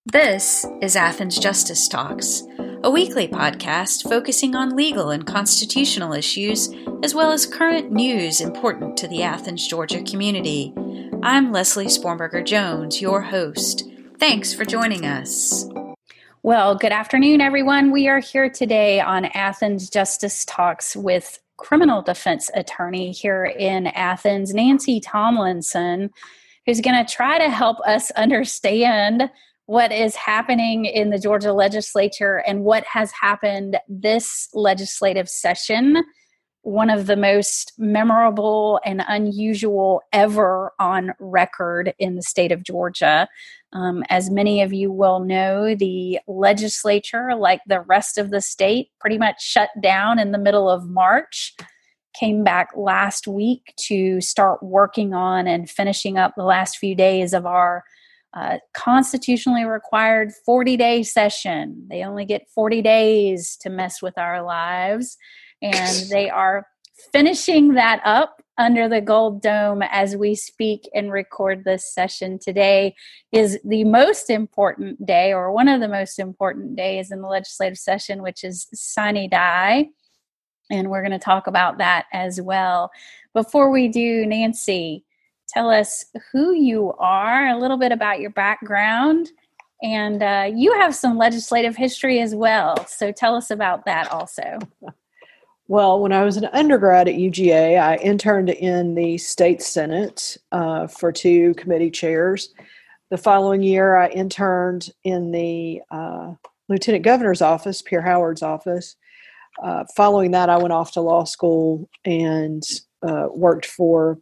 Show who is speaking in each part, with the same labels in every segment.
Speaker 1: This is Athens Justice Talks, a weekly podcast focusing on legal and constitutional issues, as well as current news important to the Athens, Georgia community. I'm Leslie Spornberger-Jones, your host. Thanks for joining us. Well, good afternoon, everyone. We are here today on Athens Justice Talks with criminal defense attorney here in Athens, Nancy Tomlinson, who's going to try to help us understand what is happening in the Georgia legislature and what has happened this legislative session, one of the most memorable and unusual ever on record in the state of Georgia. As many of you will know, the legislature, like the rest of the state, pretty much shut down in the middle of March, came back last week to start working on and finishing up the last few days of our constitutionally required 40-day session. They only get 40 days to mess with our lives, and they are finishing that up under the Gold Dome as we speak and record this session. Today is the most important day, or one of the most important days in the legislative session, which is Sine Die, and we're going to talk about that as well. Before we do, Nancy, tell us who you are, a little bit about your background, and you have some legislative history as well. So tell us about that also.
Speaker 2: Well, when I was an undergrad at UGA, I interned in the state senate for 2 committee chairs. The following year, I interned in the lieutenant governor's office, Pierre Howard's office. Following that, I went off to law school and worked for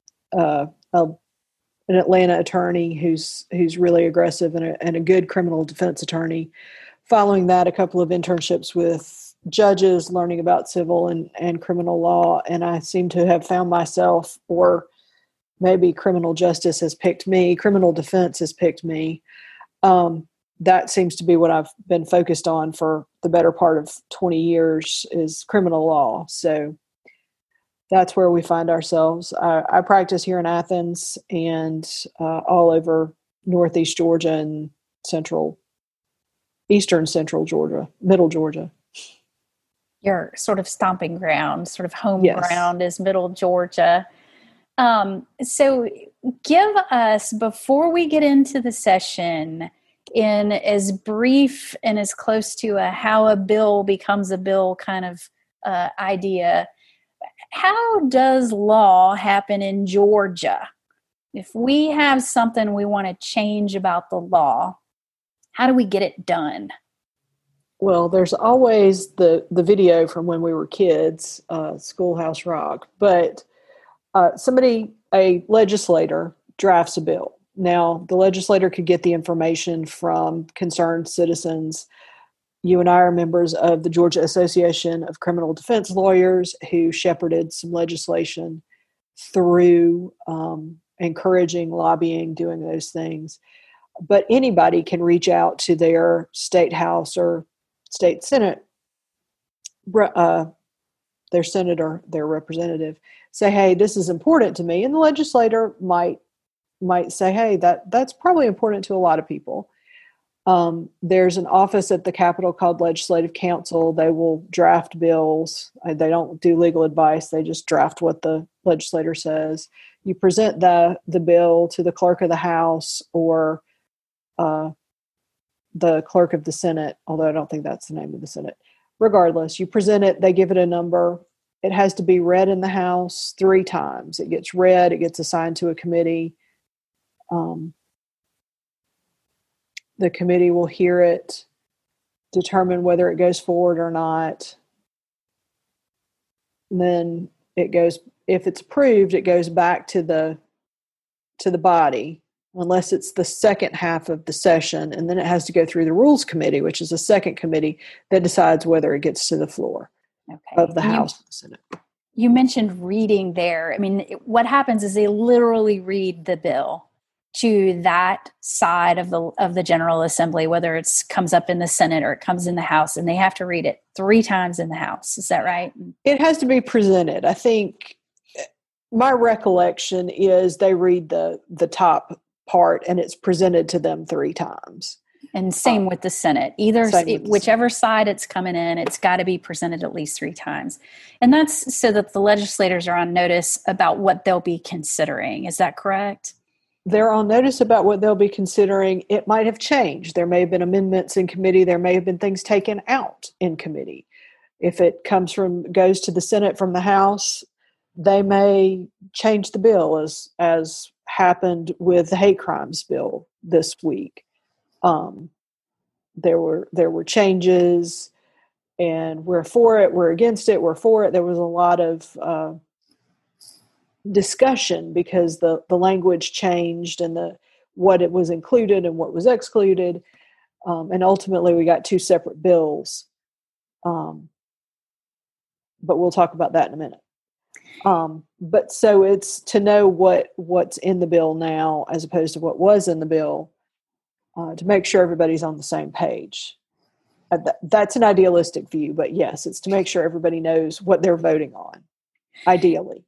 Speaker 2: an Atlanta attorney who's really aggressive and a good criminal defense attorney. Following that, a couple of internships with judges, learning about civil and criminal law, and I seem to have found myself, or maybe criminal justice has picked me, criminal defense has picked me. That seems to be what I've been focused on for the better part of 20 years, is criminal law. So that's where we find ourselves. I practice here in Athens and all over Northeast Georgia and Eastern Central Georgia, Middle Georgia.
Speaker 1: Your sort of stomping ground, sort of home
Speaker 2: Yes.
Speaker 1: ground is Middle Georgia. So give us, before we get into the session, in as brief and as close to how a bill becomes a bill kind of idea, how does law happen in Georgia? If we have something we want to change about the law, how do we get it done?
Speaker 2: Well, there's always the video from when we were kids, Schoolhouse Rock, but a legislator drafts a bill. Now, the legislator could get the information from concerned citizens. You and I are members of the Georgia Association of Criminal Defense Lawyers, who shepherded some legislation through encouraging, lobbying, doing those things. But anybody can reach out to their state house or state senate, their senator, their representative, say, hey, this is important to me. And the legislator might say, hey, that's probably important to a lot of people. There's an office at the Capitol called Legislative Counsel. They will draft bills. They don't do legal advice. They just draft what the legislator says. You present the bill to the clerk of the House or the clerk of the Senate, although I don't think that's the name of the Senate. Regardless, you present it, they give it a number. It has to be read in the House 3 times. It gets read, it gets assigned to a committee. The committee will hear it, determine whether it goes forward or not. And then it goes, if it's approved, it goes back to the body, unless it's the second half of the session. And then it has to go through the Rules Committee, which is a second committee that decides whether it gets to the floor of the House and the Senate.
Speaker 1: You mentioned reading there. I mean, what happens is they literally read the bill to that side of the General Assembly, whether it comes up in the Senate or it comes in the House, and they have to read it 3 times in the House. Is that right?
Speaker 2: It has to be presented. I think my recollection is they read the top part and it's presented to them 3 times.
Speaker 1: And same with the Senate. Whichever side it's coming in, it's got to be presented at least 3 times. And that's so that the legislators are on notice about what they'll be considering. Is that correct?
Speaker 2: They're on notice about what they'll be considering. It might have changed. There may have been amendments in committee. There may have been things taken out in committee. If it goes to the Senate from the House, they may change the bill, as happened with the hate crimes bill this week. There were changes, and we're for it, we're against it, we're for it. There was a lot of discussion because the language changed and what it was included and what was excluded, and ultimately we got 2 separate bills. But we'll talk about that in a minute. But so it's to know what's in the bill now as opposed to what was in the bill, to make sure everybody's on the same page. That's an idealistic view, but yes, it's to make sure everybody knows what they're voting on, ideally.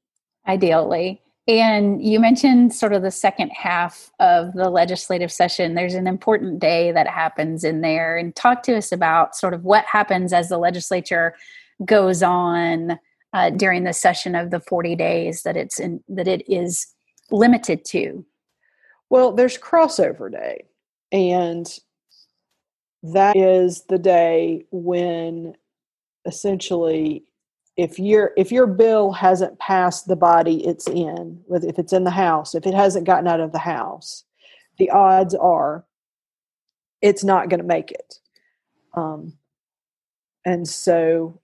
Speaker 2: And you mentioned sort of the second half of the legislative session. There's an important day that happens in there. And talk to us about sort of what happens as the legislature goes on during the session of the 40 days that it is limited to. Well, there's crossover day, and that is the day when essentially if your bill hasn't passed the body it's in, if it's in the House, if it hasn't gotten out of the House, the odds are it's not going to make it. And so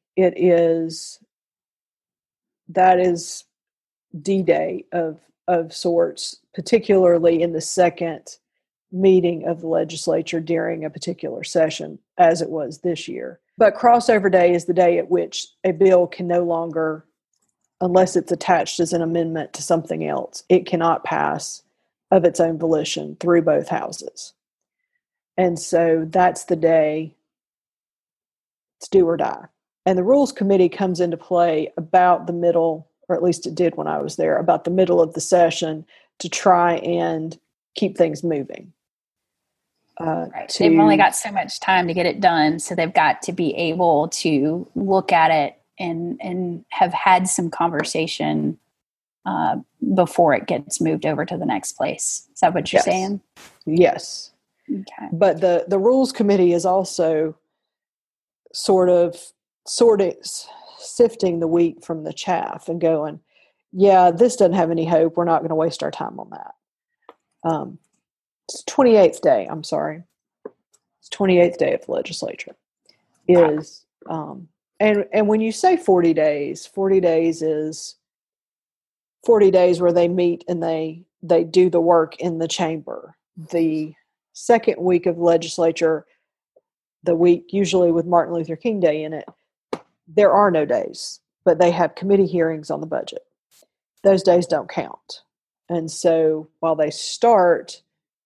Speaker 2: that is D-Day of sorts, particularly in the second meeting of the legislature during a particular session, as it was this year. But crossover day is the day at which a bill can no longer, unless it's attached as an amendment to something else, it cannot pass of its own volition through both houses. And so that's the day it's do or die. And the Rules Committee comes into play about the middle, or at least it did when I was there, about the middle of the session to try and keep things moving.
Speaker 1: Right. They've only got so much time to get it done, so they've got to be able to look at it and have had some conversation before it gets moved over to the next place. Is that what you're saying?
Speaker 2: Yes.
Speaker 1: Okay.
Speaker 2: But the Rules Committee is also sort of sifting the wheat from the chaff and going, yeah, this doesn't have any hope. We're not going to waste our time on that. It's 28th day. I'm sorry. It's 28th day of the legislature. Is and when you say 40 days is 40 days where they meet and they do the work in the chamber. The second week of the legislature, the week usually with Martin Luther King Day in it, there are no days, but they have committee hearings on the budget. Those days don't count. And so while they start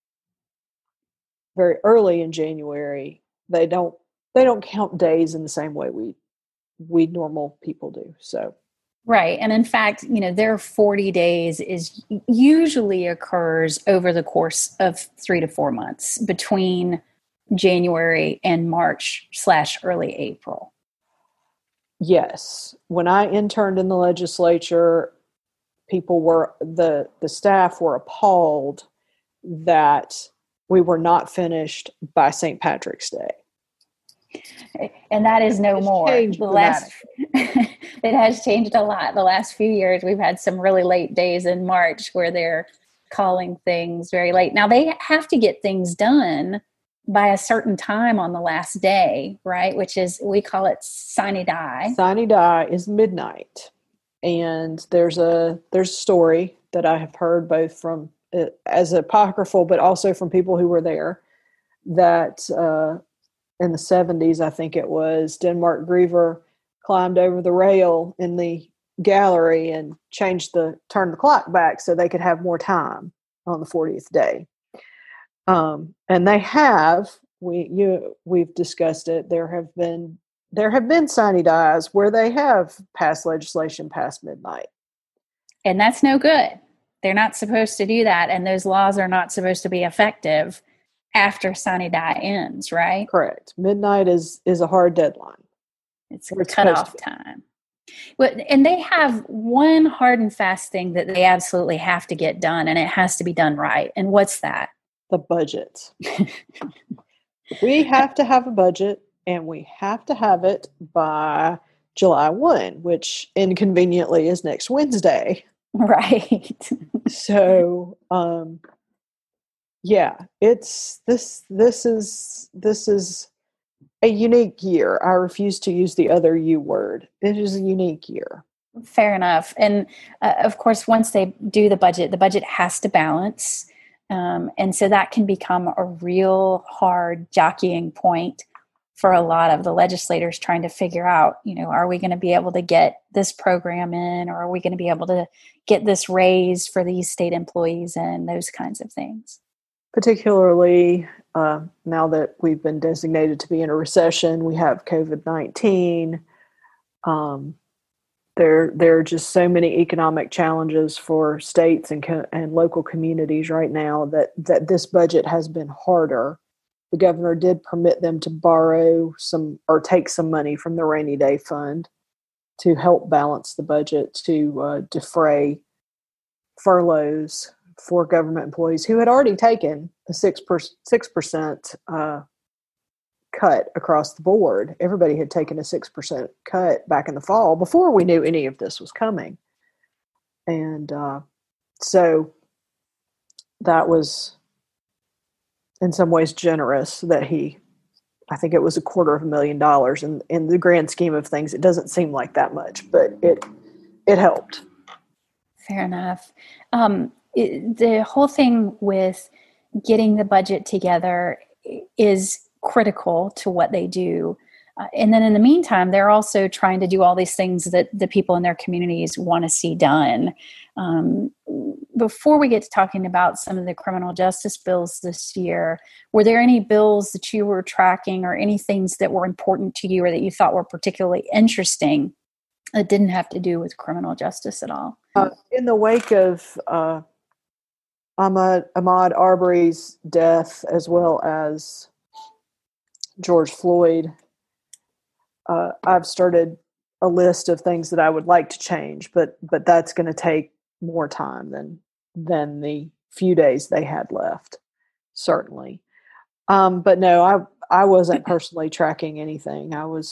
Speaker 2: very early in January, they don't count days in the same way we normal people do. So
Speaker 1: right. And in fact, their 40 days usually occurs over the course of 3 to 4 months between January and March/early April.
Speaker 2: Yes. When I interned in the legislature, the staff were appalled that we were not finished by St. Patrick's Day.
Speaker 1: And that is no more. It has changed a lot. The last few years, we've had some really late days in March where they're calling things very late. Now, they have to get things done by a certain time on the last day, right? Which is, we call it sine die.
Speaker 2: Sine die is midnight. And there's a story that I have heard both from as apocryphal, but also from people who were there, that in the 70s, I think it was, Denmark Griever climbed over the rail in the gallery and turned the clock back so they could have more time on the 40th day. And they have, we've discussed it. There have been sine dies where they have passed legislation past midnight.
Speaker 1: And that's no good. They're not supposed to do that. And those laws are not supposed to be effective after sine die ends, right?
Speaker 2: Correct. Midnight is a hard deadline.
Speaker 1: It's cutoff time. Well, and they have one hard and fast thing that they absolutely have to get done, and it has to be done right. And what's that?
Speaker 2: The budget. We have to have a budget, and we have to have it by July 1, which inconveniently is next Wednesday.
Speaker 1: Right.
Speaker 2: So, yeah, this is a unique year. I refuse to use the other U word. It is a unique year.
Speaker 1: Fair enough. And of course, once they do the budget has to balance. And so that can become a real hard jockeying point for a lot of the legislators trying to figure out, are we going to be able to get this program in, or are we going to be able to get this raise for these state employees and those kinds of things?
Speaker 2: Particularly now that we've been designated to be in a recession, we have COVID-19. There are just so many economic challenges for states and local communities right now that this budget has been harder. The governor did permit them to borrow some or take some money from the rainy day fund to help balance the budget to defray furloughs for government employees who had already taken a 6% cut across the board. Everybody had taken a 6% cut back in the fall before we knew any of this was coming. And so that was in some ways generous that I think it was $250,000. And in the grand scheme of things, it doesn't seem like that much, but it helped.
Speaker 1: Fair enough. The whole thing with getting the budget together is critical to what they do. And then in the meantime, they're also trying to do all these things that the people in their communities want to see done. Before we get to talking about some of the criminal justice bills this year, were there any bills that you were tracking or any things that were important to you or that you thought were particularly interesting that didn't have to do with criminal justice at all?
Speaker 2: In the wake of Ahmaud Arbery's death, as well as George Floyd, I've started a list of things that I would like to change, but that's going to take more time than the few days they had left, certainly. But no, I wasn't personally tracking anything.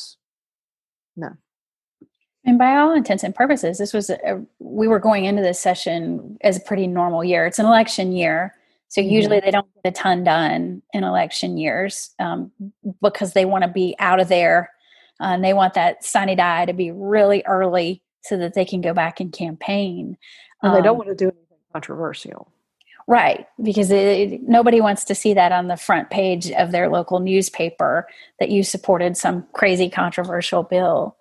Speaker 2: No.
Speaker 1: And by all intents and purposes, this was we were going into this session as a pretty normal year. It's an election year. So usually they don't get a ton done in election years because they want to be out of there. And they want that sine die to be really early so that they can go back and campaign.
Speaker 2: And they don't want to do anything controversial.
Speaker 1: Right, because nobody wants to see that on the front page of their local newspaper that you supported some crazy controversial bill.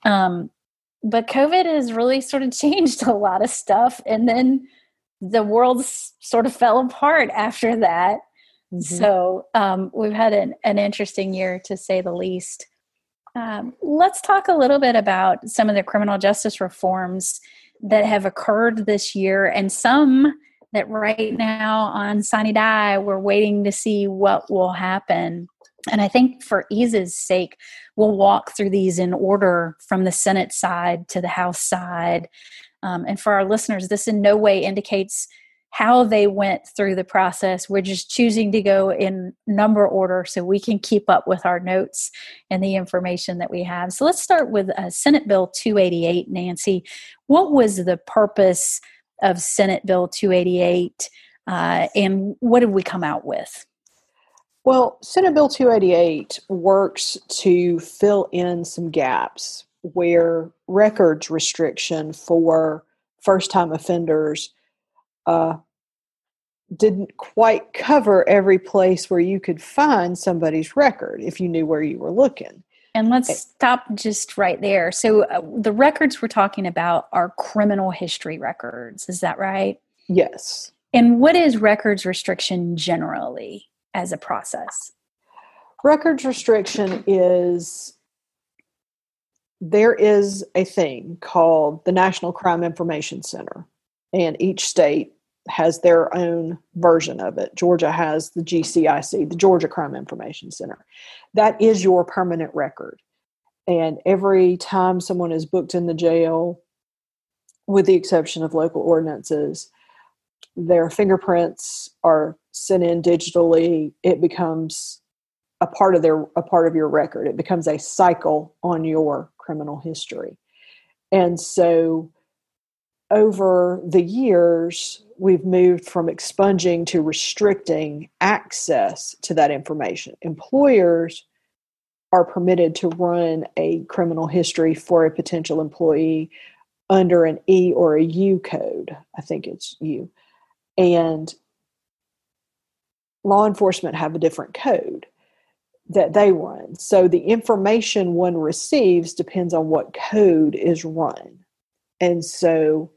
Speaker 1: But COVID has really sort of changed a lot of stuff. And then the world sort of fell apart after that. Mm-hmm. So we've had an interesting year, to say the least. Let's talk a little bit about some of the criminal justice reforms that have occurred this year, and some that right now on sine die, we're waiting to see what will happen. And I think for ease's sake, we'll walk through these in order from the Senate side to the House side. And for our listeners, this in no way indicates how they went through the process. We're just choosing to go in number order so we can keep up with our notes and the information that we have. So let's start with Senate Bill 288, Nancy. What was the purpose of Senate Bill 288 and what did we come out with?
Speaker 2: Well, Senate Bill 288 works to fill in some gaps where records restriction for first-time offenders didn't quite cover every place where you could find somebody's record if you knew where you were looking.
Speaker 1: And let's stop just right there. So the records we're talking about are criminal history records. Is that right?
Speaker 2: Yes.
Speaker 1: And what is records restriction generally as a process?
Speaker 2: Records restriction is, there is a thing called the National Crime Information Center, and each state has their own version of it. Georgia has the GCIC, the Georgia Crime Information Center. That is your permanent record. And every time someone is booked in the jail, with the exception of local ordinances, their fingerprints are sent in digitally. It becomes a part of your record. It becomes a cycle on your criminal history. And so over the years, we've moved from expunging to restricting access to that information. Employers are permitted to run a criminal history for a potential employee under an E or a U code. I think it's U. And law enforcement have a different code that they run. So the information one receives depends on what code is run. And so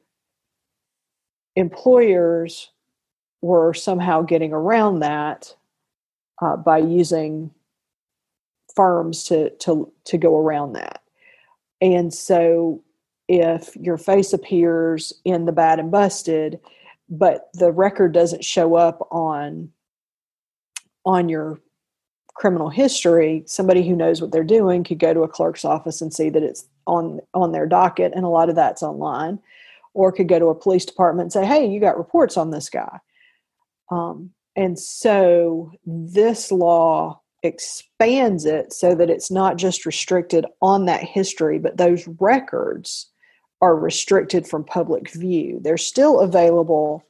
Speaker 2: employers were somehow getting around that by using firms to go around that. And so if your face appears in the bad and busted, but the record doesn't show up on your criminal history, somebody who knows what they're doing could go to a clerk's office and see that it's on their docket, and a lot of that's online, or could go to a police department and say, hey, you got reports on this guy. And so this law expands it so that it's not just restricted on that history, but those records are restricted from public view. They're still available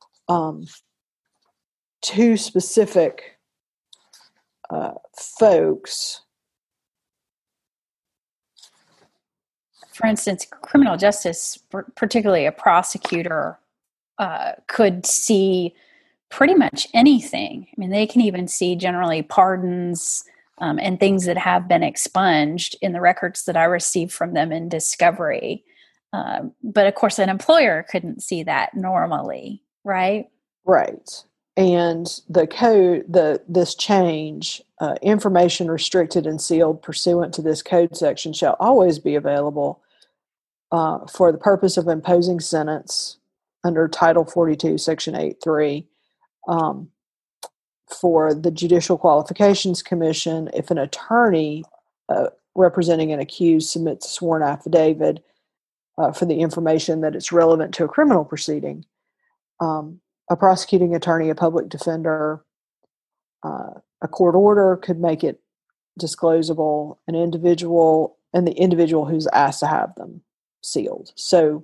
Speaker 2: to specific folks.
Speaker 1: For instance, criminal justice, particularly a prosecutor, could see pretty much anything. I mean, they can even see generally pardons and things that have been expunged in the records that I received from them in discovery. But of course, an employer couldn't see that normally, right?
Speaker 2: Right. And the code, this change, information restricted and sealed pursuant to this code section shall always be available for the purpose of imposing sentence under Title 42, Section 8.3, for the Judicial Qualifications Commission if an attorney representing an accused submits a sworn affidavit for the information that it's relevant to a criminal proceeding. A prosecuting attorney, a public defender, a court order could make it disclosable, and the individual who's asked to have them sealed. So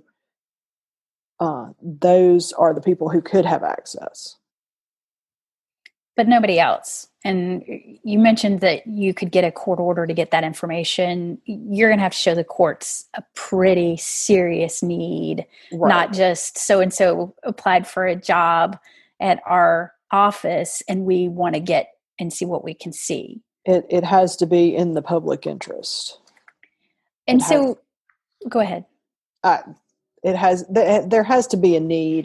Speaker 2: those are the people who could have access.
Speaker 1: But nobody else. And you mentioned that you could get a court order to get that information. You're going to have to show the courts a pretty serious need, right? Not just so-and-so applied for a job at our office and we want to get and see what we can see.
Speaker 2: It has to be in the public interest.
Speaker 1: And go ahead.
Speaker 2: There has to be a need,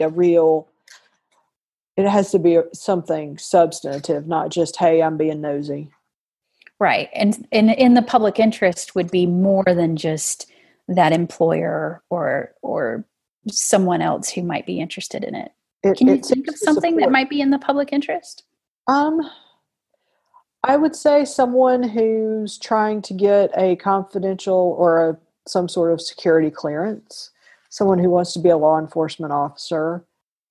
Speaker 2: it has to be something substantive, not just, hey, I'm being nosy.
Speaker 1: Right. And in the public interest would be more than just that employer or someone else who might be interested in it. Can you think of something that might be in the public interest?
Speaker 2: I would say someone who's trying to get a confidential or some sort of security clearance, someone who wants to be a law enforcement officer,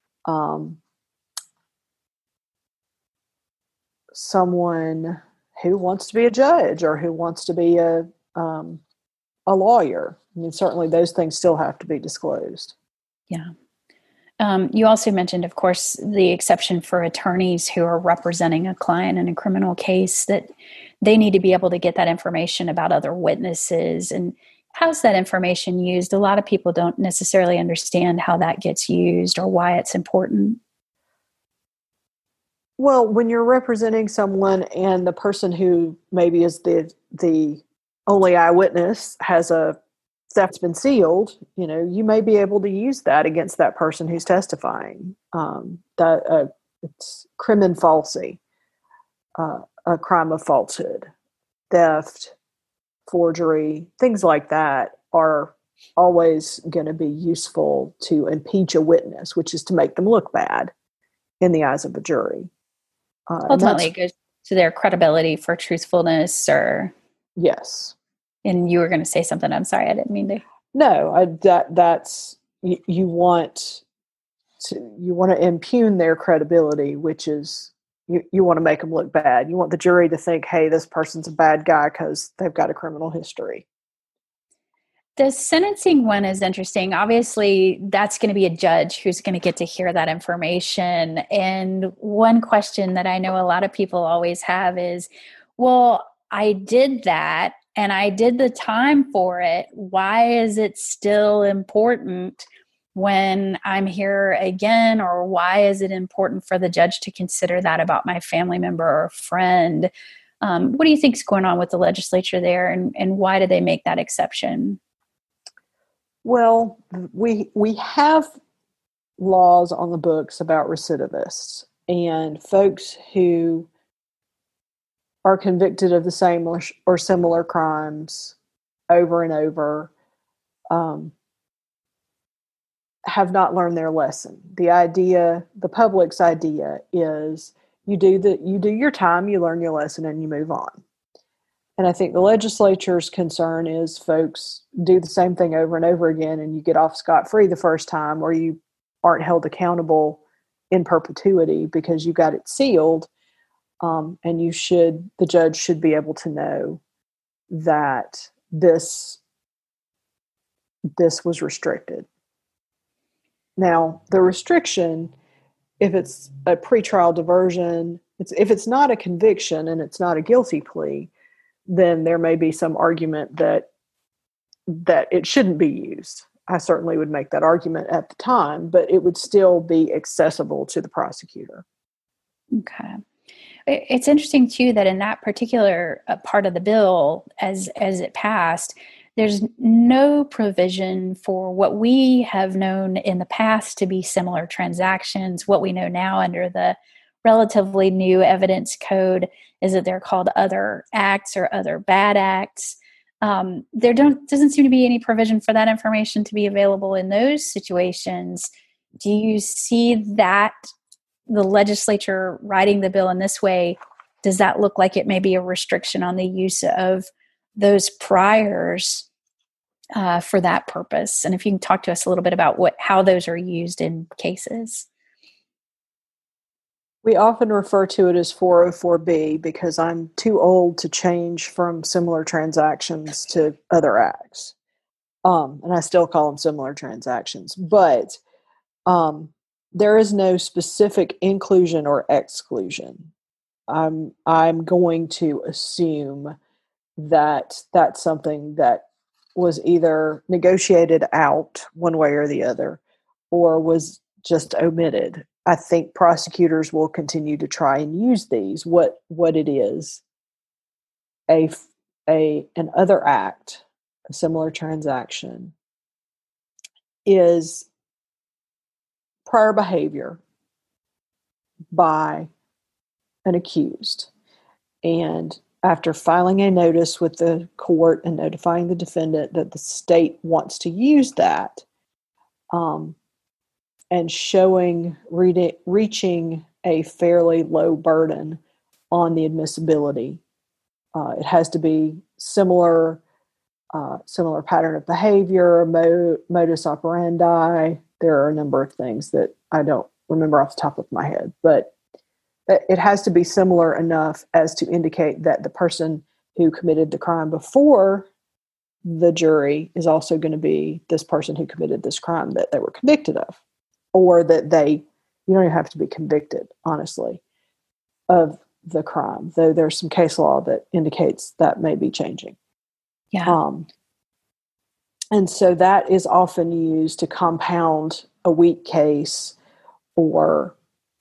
Speaker 2: someone who wants to be a judge or who wants to be a lawyer. I mean, certainly those things still have to be disclosed.
Speaker 1: Yeah. You also mentioned, of course, the exception for attorneys who are representing a client in a criminal case, that they need to be able to get that information about other witnesses. And how's that information used? A lot of people don't necessarily understand how that gets used or why it's important.
Speaker 2: Well, when you're representing someone and the person who maybe is the only eyewitness has a that's been sealed, you may be able to use that against that person who's testifying. It's crimen falsi, a crime of falsehood, theft, forgery, things like that are always going to be useful to impeach a witness, which is to make them look bad in the eyes of a jury.
Speaker 3: Ultimately, it goes to their credibility for truthfulness, or
Speaker 2: yes.
Speaker 3: And you were going to say something. I'm sorry, I didn't mean to.
Speaker 2: No, that's you want to impugn their credibility, which is you want to make them look bad. You want the jury to think, hey, this person's a bad guy because they've got a criminal history.
Speaker 3: The sentencing one is interesting. Obviously, that's going to be a judge who's going to get to hear that information. And one question that I know a lot of people always have is, well, I did that and I did the time for it. Why is it still important when I'm here again? Or why is it important for the judge to consider that about my family member or friend? What do you think is going on with the legislature there, and why do they make that exception?
Speaker 2: Well, we have laws on the books about recidivists and folks who are convicted of the same or similar crimes over and over, have not learned their lesson. The public's idea is you do your time, you learn your lesson, and you move on. And I think the legislature's concern is folks do the same thing over and over again, and you get off scot-free the first time, or you aren't held accountable in perpetuity because you got it sealed. And the judge should be able to know that this was restricted. Now, the restriction, if it's a pretrial diversion, if it's not a conviction and it's not a guilty plea, then there may be some argument that it shouldn't be used. I certainly would make that argument at the time, but it would still be accessible to the prosecutor.
Speaker 3: Okay. It's interesting, too, that in that particular part of the bill, as it passed, there's no provision for what we have known in the past to be similar transactions. What we know now under the relatively new evidence code is that they're called other acts or other bad acts. There doesn't seem to be any provision for that information to be available in those situations. Do you see that the legislature writing the bill in this way, does that look like it may be a restriction on the use of those priors for that purpose? And if you can talk to us a little bit about how those are used in cases.
Speaker 2: We often refer to it as 404B because I'm too old to change from similar transactions to other acts. And I still call them similar transactions. But there is no specific inclusion or exclusion. I'm going to assume that that's something that was either negotiated out one way or the other, or was just omitted. I think prosecutors will continue to try and use these. What it is, an other act, a similar transaction, is prior behavior by an accused. And after filing a notice with the court and notifying the defendant that the state wants to use that, and reaching a fairly low burden on the admissibility, it has to be similar pattern of behavior, modus operandi. There are a number of things that I don't remember off the top of my head, but it has to be similar enough as to indicate that the person who committed the crime before the jury is also going to be this person who committed this crime that they were convicted of, or that you don't even have to be convicted, honestly, of the crime, though there's some case law that indicates that may be changing.
Speaker 3: Yeah.
Speaker 2: And so that is often used to compound a weak case, or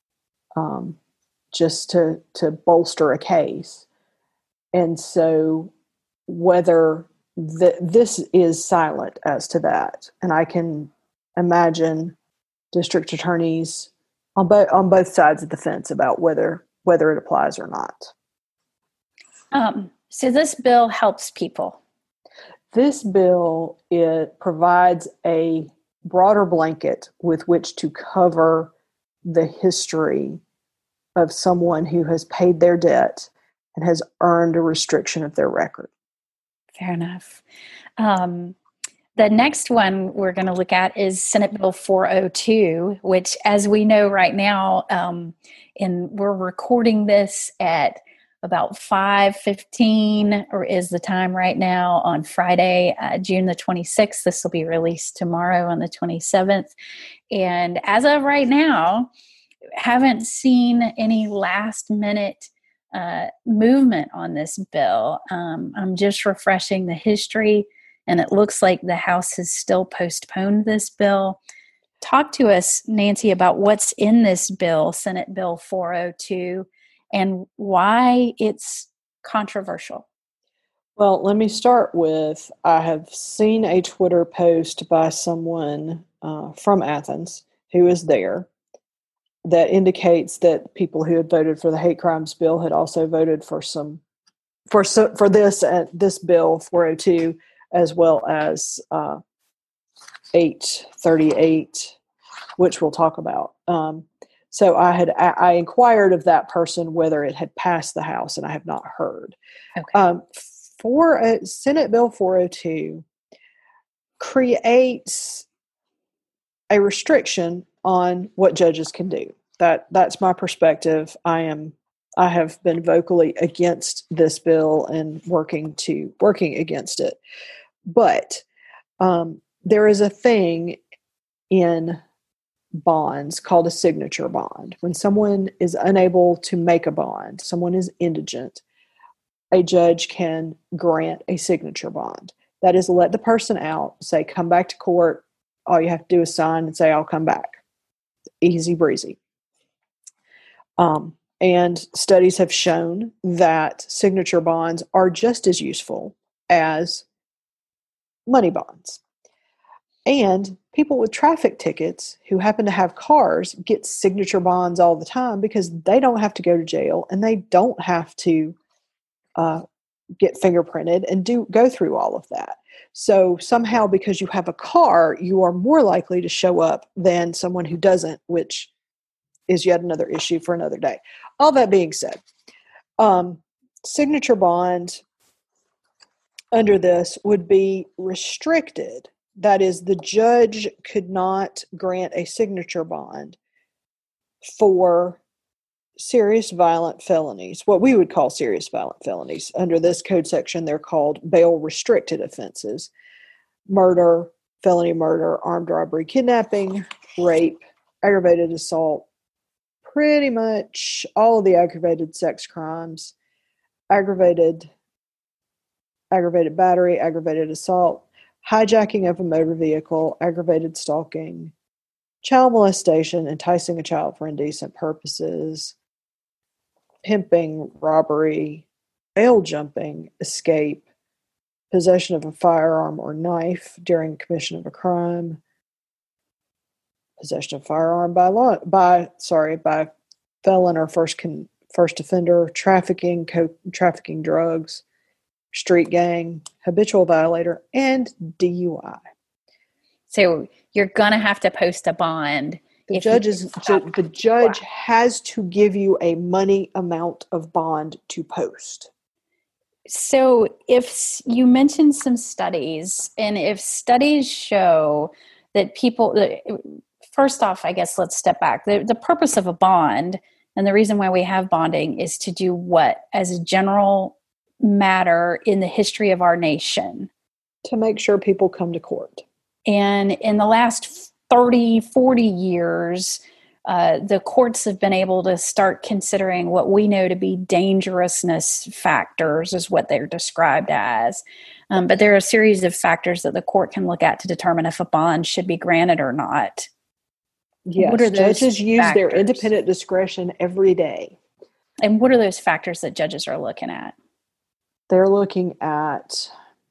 Speaker 2: just to bolster a case. And so whether this is silent as to that, and I can imagine district attorneys on both sides of the fence about whether it applies or not.
Speaker 3: So this bill helps people.
Speaker 2: This bill, it provides a broader blanket with which to cover the history of someone who has paid their debt and has earned a restriction of their record.
Speaker 3: Fair enough. The next one we're going to look at is Senate Bill 402, which, as we know right now, we're recording this at about 5:15, or is the time right now, on Friday, June the 26th. This will be released tomorrow on the 27th. And as of right now, haven't seen any last minute movement on this bill. I'm just refreshing the history, and it looks like the House has still postponed this bill. Talk to us, Nancy, about what's in this bill, Senate Bill 402, and why it's controversial.
Speaker 2: Well, let me start with, I have seen a Twitter post by someone from Athens who is there that indicates that people who had voted for the hate crimes bill had also voted for this bill 402, as well as 838, which we'll talk about. So I inquired of that person whether it had passed the House, and I have not heard.
Speaker 3: Okay.
Speaker 2: Senate Bill 402 creates a restriction on what judges can do. That's my perspective. I have been vocally against this bill and working against it. But there is a thing in bonds called a signature bond. When someone is unable to make a bond, someone is indigent, a judge can grant a signature bond. That is, let the person out, say, come back to court. All you have to do is sign and say, I'll come back. Easy breezy. And studies have shown that signature bonds are just as useful as money bonds. And people with traffic tickets who happen to have cars get signature bonds all the time because they don't have to go to jail and they don't have to get fingerprinted and go through all of that. So somehow, because you have a car, you are more likely to show up than someone who doesn't, which is yet another issue for another day. All that being said, signature bond under this would be restricted. That is, the judge could not grant a signature bond for serious violent felonies, what we would call serious violent felonies. Under this code section, they're called bail-restricted offenses: murder, felony murder, armed robbery, kidnapping, rape, aggravated assault, pretty much all of the aggravated sex crimes, aggravated battery, aggravated assault, hijacking of a motor vehicle, aggravated stalking, child molestation, enticing a child for indecent purposes, pimping, robbery, bail jumping, escape, possession of a firearm or knife during commission of a crime, possession of firearm by felon or first offender, trafficking drugs, street gang, habitual violator, and DUI.
Speaker 3: So you're going to have to post a bond.
Speaker 2: The judge has to give you a money amount of bond to post.
Speaker 3: So if you mentioned some studies, and if studies show that first off, I guess let's step back. The purpose of a bond, and the reason why we have bonding, is to do what as a general matter in the history of our nation?
Speaker 2: To make sure people come to court.
Speaker 3: And in the last 30, 40 years, the courts have been able to start considering what we know to be dangerousness factors, is what they're described as. But there are a series of factors that the court can look at to determine if a bond should be granted or not.
Speaker 2: Yes, judges use their independent discretion every day.
Speaker 3: And what are those factors that judges are looking at?
Speaker 2: They're looking at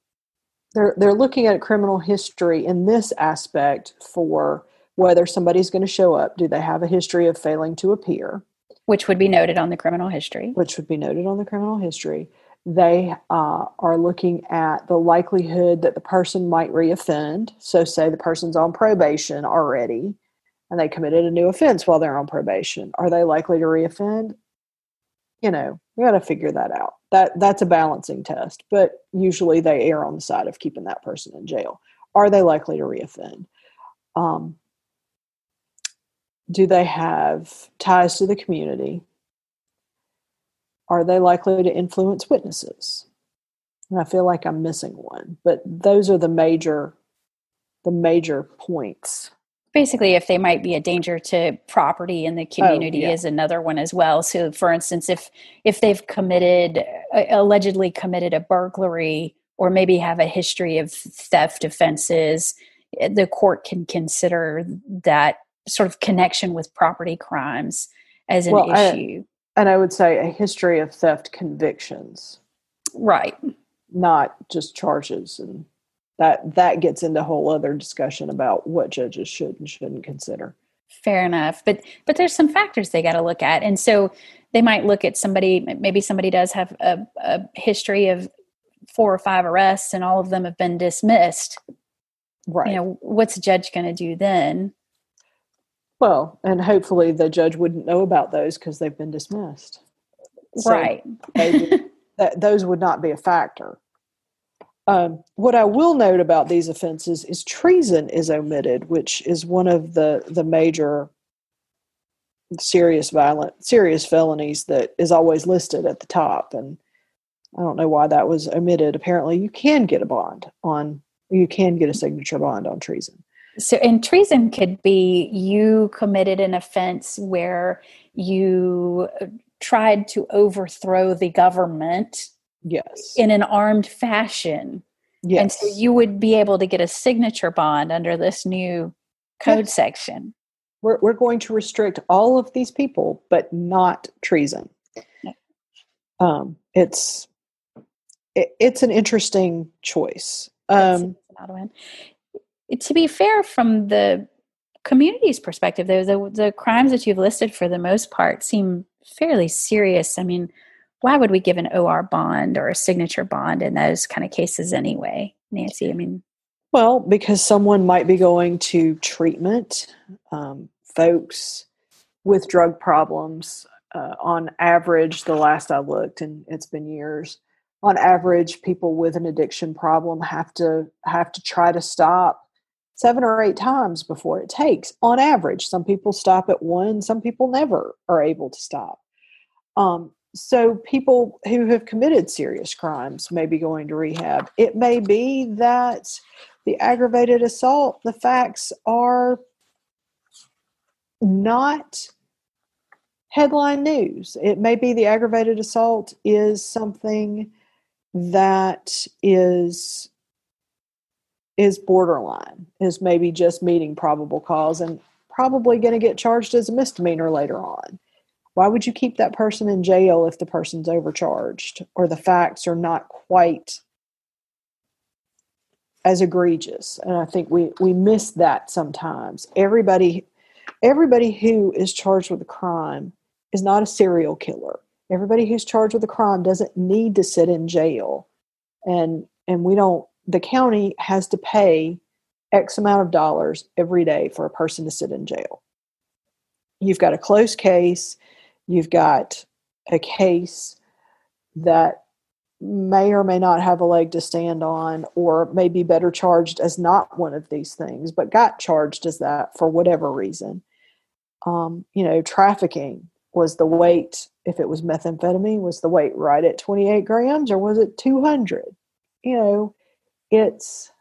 Speaker 2: criminal history in this aspect for whether somebody's going to show up. Do they have a history of failing to appear?
Speaker 3: Which would be noted on the criminal history.
Speaker 2: They are looking at the likelihood that the person might reoffend. So say the person's on probation already and they committed a new offense while they're on probation. Are they likely to reoffend? You know, we got to figure that out. That's a balancing test, but usually they err on the side of keeping that person in jail. Are they likely to reoffend? Do they have ties to the community? Are they likely to influence witnesses? And I feel like I'm missing one, but those are the major points.
Speaker 3: Basically, if they might be a danger to property in the community is another one as well. So, for instance, if they've allegedly committed a burglary, or maybe have a history of theft offenses, the court can consider that sort of connection with property crimes as an issue.
Speaker 2: And I would say a history of theft convictions.
Speaker 3: Right.
Speaker 2: Not just charges. And that gets into a whole other discussion about what judges should and shouldn't consider.
Speaker 3: Fair enough. But there's some factors they got to look at. And so they might look at maybe somebody does have a history of 4 or 5 arrests and all of them have been dismissed.
Speaker 2: Right.
Speaker 3: You know, what's a judge going to do then?
Speaker 2: Well, and hopefully the judge wouldn't know about those because they've been dismissed. So
Speaker 3: right.
Speaker 2: Those would not be a factor. What I will note about these offenses is treason is omitted, which is one of the major serious felonies that is always listed at the top. And I don't know why that was omitted. Apparently you can get a signature bond on treason.
Speaker 3: So, and treason could be you committed an offense where you tried to overthrow the government.
Speaker 2: Yes.
Speaker 3: In an armed fashion.
Speaker 2: Yes.
Speaker 3: And so you would be able to get a signature bond under this new code section.
Speaker 2: We're going to restrict all of these people, but not treason.
Speaker 3: No.
Speaker 2: It's an interesting choice.
Speaker 3: To be fair, from the community's perspective, though, the crimes that you've listed for the most part seem fairly serious. I mean, why would we give an OR bond or a signature bond in those kind of cases anyway, Nancy? I mean,
Speaker 2: well, because someone might be going to treatment. Folks with drug problems, on average, the last I looked, and it's been years, on average, people with an addiction problem have to try to stop 7 or 8 times before it takes. On average, some people stop at 1, some people never are able to stop. So people who have committed serious crimes may be going to rehab. It may be that the aggravated assault, the facts are not headline news. It may be the aggravated assault is something that is borderline, is maybe just meeting probable cause and probably going to get charged as a misdemeanor later on. Why would you keep that person in jail if the person's overcharged or the facts are not quite as egregious? And I think we miss that sometimes. Everybody who is charged with a crime is not a serial killer. Everybody who's charged with a crime doesn't need to sit in jail. And the county has to pay X amount of dollars every day for a person to sit in jail. You've got a close case. You've got a case that may or may not have a leg to stand on, or may be better charged as not one of these things, but got charged as that for whatever reason. Trafficking, was the weight, if it was methamphetamine, was the weight right at 28 grams or was it 200? It's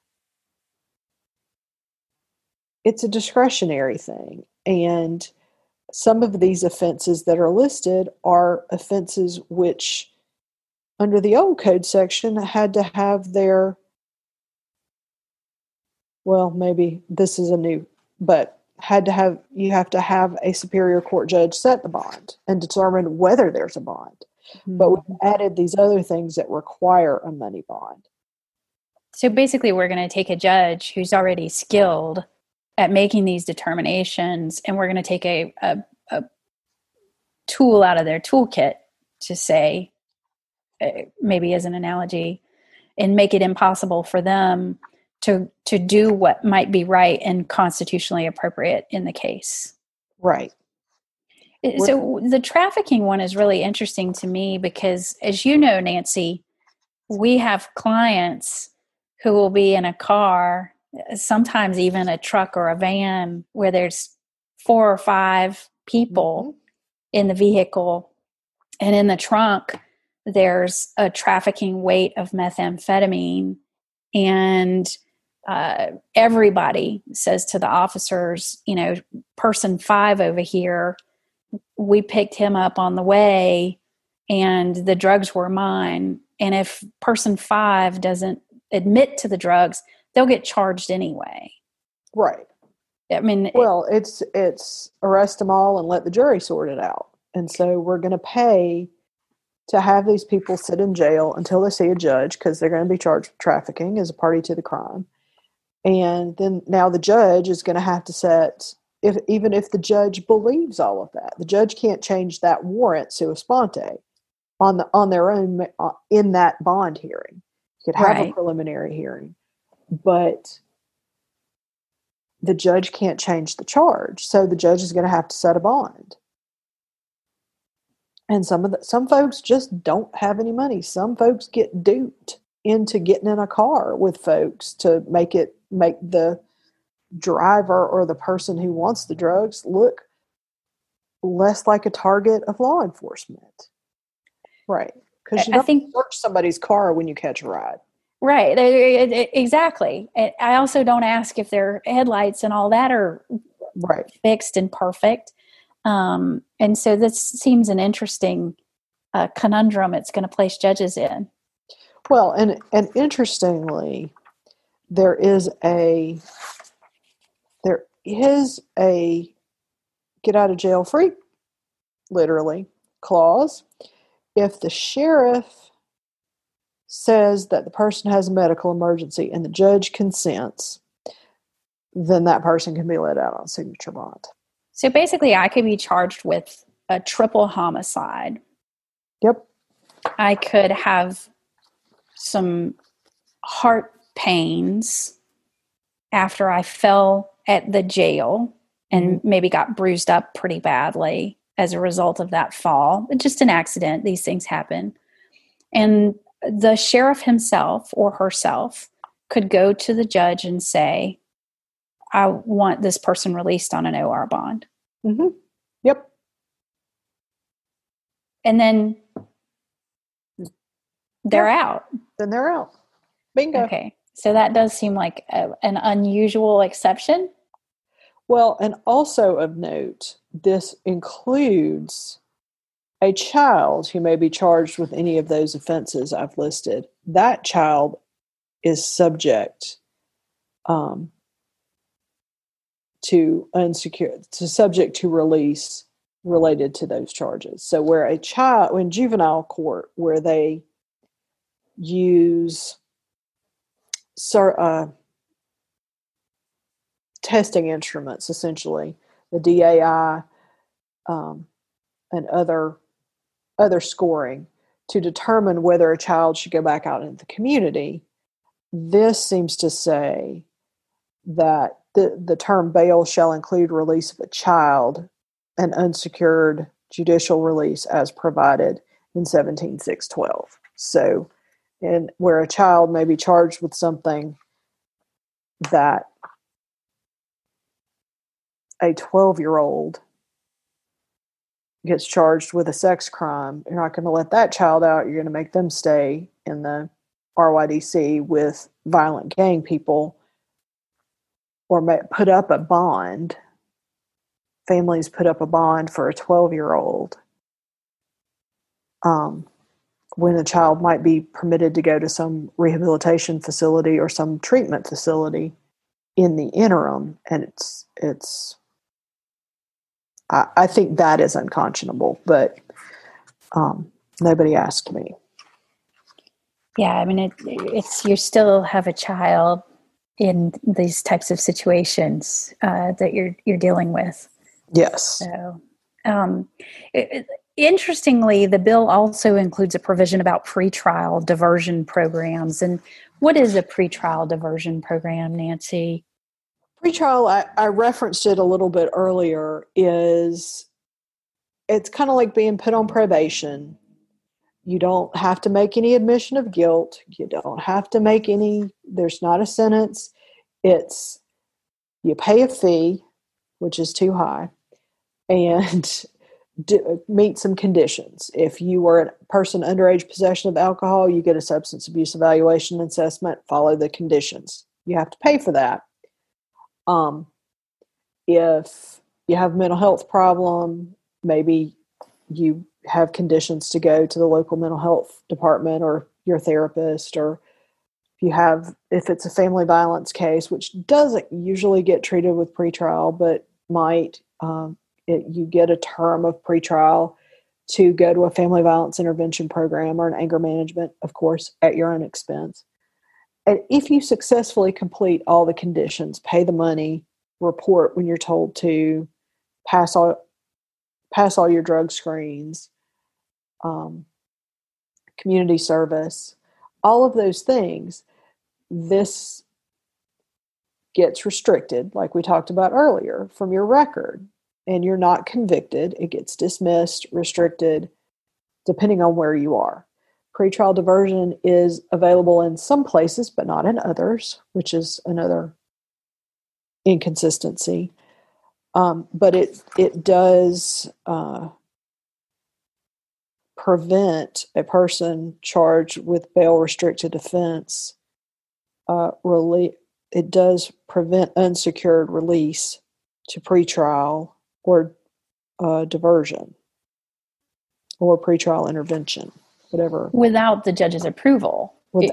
Speaker 2: a discretionary thing. And some of these offenses that are listed are offenses which, under the old code section, had to have their, well, maybe this is a new, but you have to have a superior court judge set the bond and determine whether there's a bond. Mm-hmm. But we've added these other things that require a money bond.
Speaker 3: So basically, we're going to take a judge who's already skilled at making these determinations, and we're going to take a tool out of their toolkit to say, maybe as an analogy, and make it impossible for them to do what might be right and constitutionally appropriate in the case.
Speaker 2: Right.
Speaker 3: So the trafficking one is really interesting to me because, as you know, Nancy, we have clients who will be in a car, sometimes even a truck or a van, where there's 4 or 5 people in the vehicle, and in the trunk there's a trafficking weight of methamphetamine, and everybody says to the officers, person 5 over here, we picked him up on the way and the drugs were mine. And if person 5 doesn't admit to the drugs, they'll get charged anyway.
Speaker 2: Right.
Speaker 3: I mean,
Speaker 2: well, it's arrest them all and let the jury sort it out. And so we're going to pay to have these people sit in jail until they see a judge, because they're going to be charged with trafficking as a party to the crime. And then now the judge is going to have to set, even if the judge believes all of that, the judge can't change that warrant sua sponte on their own in that bond hearing. You could have a preliminary hearing, but the judge can't change the charge. So the judge is going to have to set a bond. And some folks just don't have any money. Some folks get duped into getting in a car with folks to make the driver or the person who wants the drugs look less like a target of law enforcement. Right. Because you don't search somebody's car when you catch a ride.
Speaker 3: Right. Exactly. I also don't ask if their headlights and all that are fixed and perfect. And so this seems an interesting conundrum it's going to place judges in.
Speaker 2: Well, and interestingly, there is a get out of jail free, literally, clause. If the sheriff says that the person has a medical emergency and the judge consents, then that person can be let out on signature bond.
Speaker 3: So basically, I could be charged with a triple homicide.
Speaker 2: Yep.
Speaker 3: I could have some heart pains after I fell at the jail and maybe got bruised up pretty badly as a result of that fall. It's just an accident. These things happen. And the sheriff himself or herself could go to the judge and say, I want this person released on an OR bond.
Speaker 2: Mm-hmm. Yep.
Speaker 3: And then they're out.
Speaker 2: Then they're out. Bingo.
Speaker 3: Okay. So that does seem like an unusual exception.
Speaker 2: Well, and also of note, this includes a child who may be charged with any of those offenses I've listed. That child is subject subject to release related to those charges. So where a child, in juvenile court, where they use testing instruments, essentially, the DAI and other scoring to determine whether a child should go back out into the community, this seems to say that the term bail shall include release of a child and unsecured judicial release as provided in 17-612. So, and where a child may be charged with something that a 12-year-old gets charged with a sex crime, you're not going to let that child out. You're going to make them stay in the RYDC with violent gang people, or put up a bond. Families put up a bond for a 12-year-old when a child might be permitted to go to some rehabilitation facility or some treatment facility in the interim. And I think that is unconscionable, but nobody asked me.
Speaker 3: Yeah, I mean, it's you still have a child in these types of situations that you're dealing with.
Speaker 2: Yes.
Speaker 3: So Interestingly, the bill also includes a provision about pretrial diversion programs. And what is a pretrial diversion program, Nancy?
Speaker 2: Pretrial, I referenced it a little bit earlier, it's kind of like being put on probation. You don't have to make any admission of guilt. You don't have to make there's not a sentence. It's, you pay a fee, which is too high, and meet some conditions. If you were a person underage possession of alcohol, you get a substance abuse evaluation and assessment, follow the conditions. You have to pay for that. If you have a mental health problem, maybe you have conditions to go to the local mental health department or your therapist, or if it's a family violence case, which doesn't usually get treated with pretrial, but might, you get a term of pretrial to go to a family violence intervention program or an anger management, of course, at your own expense. And if you successfully complete all the conditions, pay the money, report when you're told to, pass all your drug screens, community service, all of those things, this gets restricted, like we talked about earlier, from your record. And you're not convicted. It gets dismissed, restricted, depending on where you are. Pretrial diversion is available in some places, but not in others, which is another inconsistency. But it does prevent a person charged with bail-restricted offense. It does prevent unsecured release to pretrial or diversion or pretrial intervention, whatever.
Speaker 3: Without the judge's approval.
Speaker 2: Is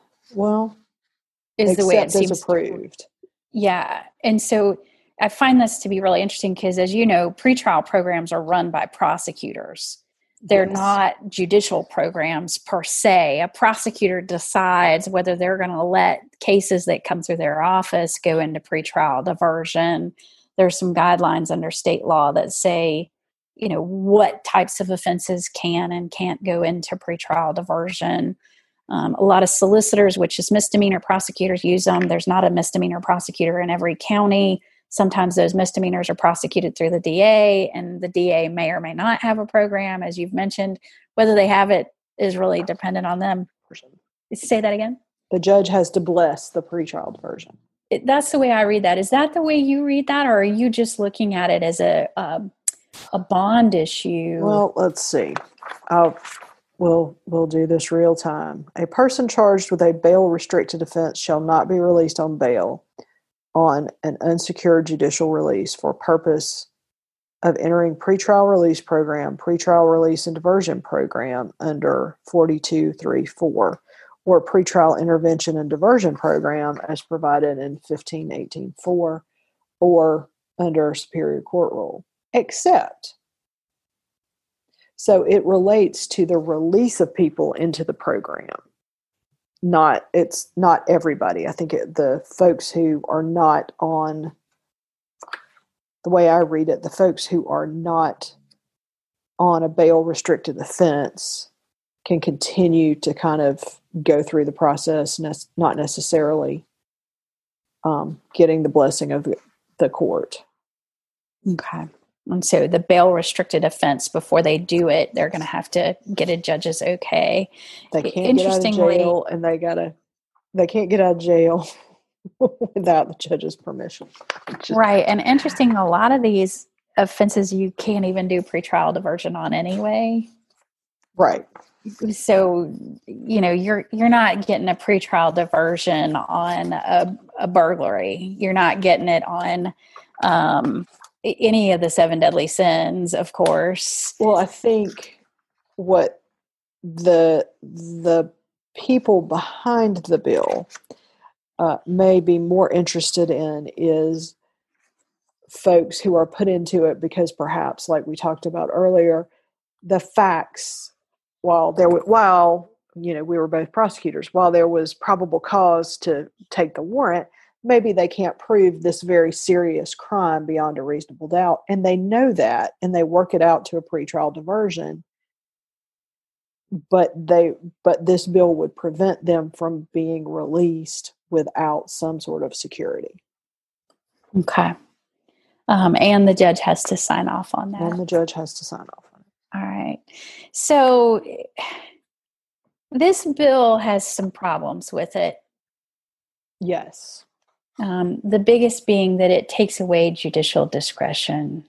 Speaker 3: the way it seems
Speaker 2: approved.
Speaker 3: Yeah. And so I find this to be really interesting because, as you know, pretrial programs are run by prosecutors. They're not judicial programs per se. A prosecutor decides whether they're going to let cases that come through their office go into pretrial diversion. There's some guidelines under state law that say, what types of offenses can and can't go into pretrial diversion. A lot of solicitors, which is misdemeanor prosecutors, use them. There's not a misdemeanor prosecutor in every county. Sometimes those misdemeanors are prosecuted through the DA, and the DA may or may not have a program, as you've mentioned. Whether they have it is really dependent on them. Say that again?
Speaker 2: The judge has to bless the pretrial diversion.
Speaker 3: That's the way I read that. Is that the way you read that, or are you just looking at it as a bond issue?
Speaker 2: Well, let's see. We'll do this real time. A person charged with a bail-restricted offense shall not be released on bail on an unsecured judicial release for purpose of entering pretrial release program, pretrial release and diversion program under 4234. or pretrial intervention and diversion program as provided in 1518.4 or under Superior Court Rule, except. So it relates to the release of people into the program. It's not everybody. I think the folks who are not on, the way I read it, the folks who are not on a bail restricted offense can continue to kind of go through the process, not necessarily getting the blessing of the court.
Speaker 3: Okay. And so the bail restricted offense, before they do it, they're going to have to get a judge's okay.
Speaker 2: They can't get out of jail, and they can't get out of jail without the judge's permission.
Speaker 3: Right. And interesting, a lot of these offenses you can't even do pretrial diversion on anyway.
Speaker 2: Right.
Speaker 3: So, you're not getting a pretrial diversion on a burglary. You're not getting it on any of the 7 deadly sins, of course.
Speaker 2: Well, I think what the people behind the bill may be more interested in is folks who are put into it because perhaps, like we talked about earlier, the facts, while we were both prosecutors, while there was probable cause to take the warrant, maybe they can't prove this very serious crime beyond a reasonable doubt, and they know that, and they work it out to a pretrial diversion. But this bill would prevent them from being released without some sort of security.
Speaker 3: Okay. And the judge has to sign off on that.
Speaker 2: And the judge has to sign off on it.
Speaker 3: All right. So this bill has some problems with it.
Speaker 2: Yes.
Speaker 3: The biggest being that it takes away judicial discretion.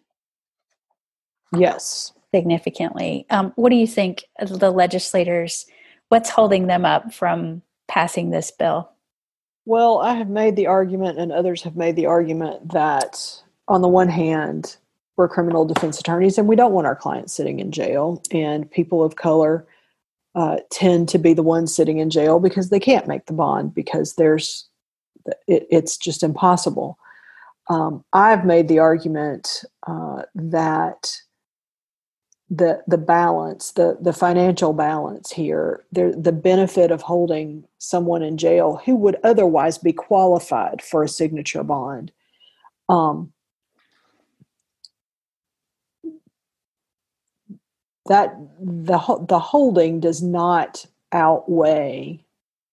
Speaker 2: Yes.
Speaker 3: Significantly. What do you think the legislators, what's holding them up from passing this bill?
Speaker 2: Well, I have made the argument, and others have made the argument, that on the one hand, we're criminal defense attorneys and we don't want our clients sitting in jail, and people of color tend to be the ones sitting in jail because they can't make the bond because it's just impossible. I've made the argument that the balance, the financial balance here, the benefit of holding someone in jail who would otherwise be qualified for a signature bond, that the holding does not outweigh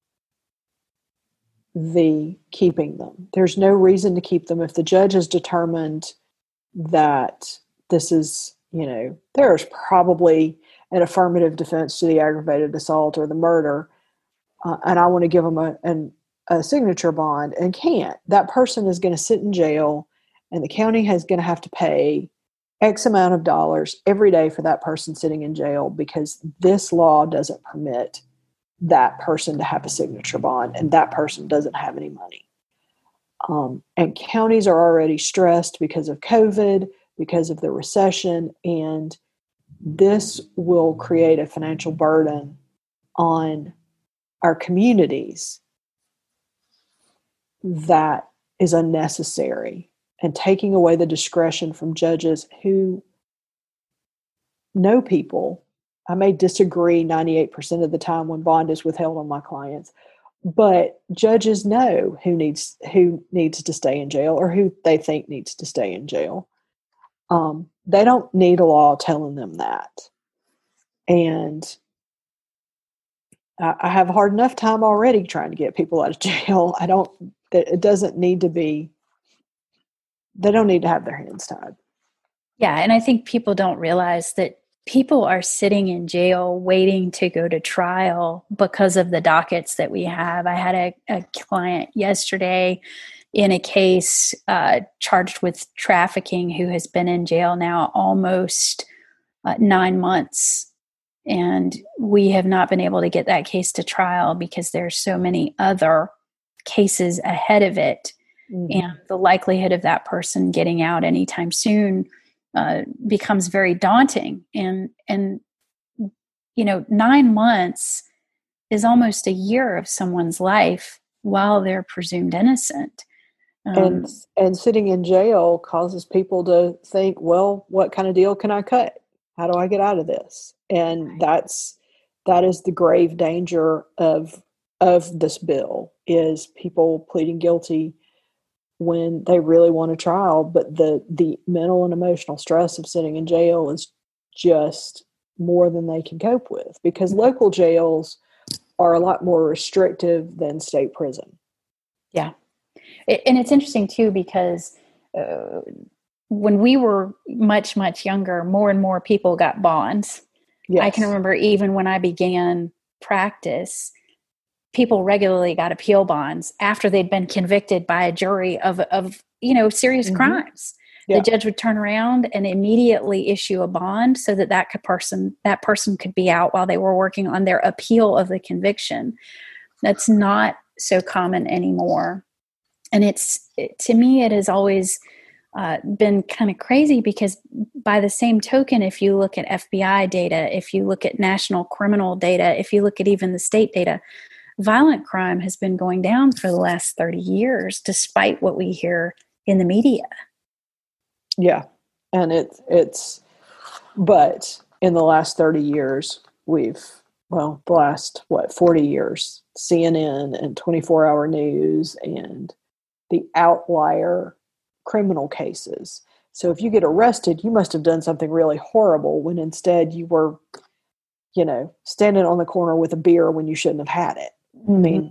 Speaker 2: the keeping them. There's no reason to keep them if the judge has determined that this is, there's probably an affirmative defense to the aggravated assault or the murder, and I want to give them a signature bond and can't. That person is going to sit in jail, and the county is going to have to pay X amount of dollars every day for that person sitting in jail because this law doesn't permit that person to have a signature bond, and that person doesn't have any money. And counties are already stressed because of COVID, because of the recession, and this will create a financial burden on our communities that is unnecessary, and taking away the discretion from judges who know people. I may disagree 98% of the time when bond is withheld on my clients, but judges know who needs to stay in jail or who they think needs to stay in jail. They don't need a law telling them that. And I have a hard enough time already trying to get people out of jail. It doesn't need to be, they don't need to have their hands tied.
Speaker 3: Yeah. And I think people don't realize that people are sitting in jail waiting to go to trial because of the dockets that we have. I had a client yesterday in a case charged with trafficking who has been in jail now almost 9 months. And we have not been able to get that case to trial because there's so many other cases ahead of it. Mm-hmm. And the likelihood of that person getting out anytime soon becomes very daunting. And 9 months is almost a year of someone's life while they're presumed innocent.
Speaker 2: And sitting in jail causes people to think, well, what kind of deal can I cut? How do I get out of this? And that is the grave danger of this bill, is people pleading guilty when they really want a trial, but the mental and emotional stress of sitting in jail is just more than they can cope with, because local jails are a lot more restrictive than state prison.
Speaker 3: Yeah. And it's interesting too, because when we were much, much younger, more and more people got bonds. Yes. I can remember even when I began practice, people regularly got appeal bonds after they'd been convicted by a jury of serious mm-hmm. crimes. Yeah. The judge would turn around and immediately issue a bond so that person could be out while they were working on their appeal of the conviction. That's not so common anymore. And to me, it has always been kind of crazy, because by the same token, if you look at FBI data, if you look at national criminal data, if you look at even the state data, violent crime has been going down for the last 30 years, despite what we hear in the media. Yeah.
Speaker 2: And but in the last 30 years, the last 40 years, CNN and 24-hour news and the outlier criminal cases. So if you get arrested, you must have done something really horrible when instead you were, standing on the corner with a beer when you shouldn't have had it.
Speaker 3: Mm-hmm.
Speaker 2: I mean,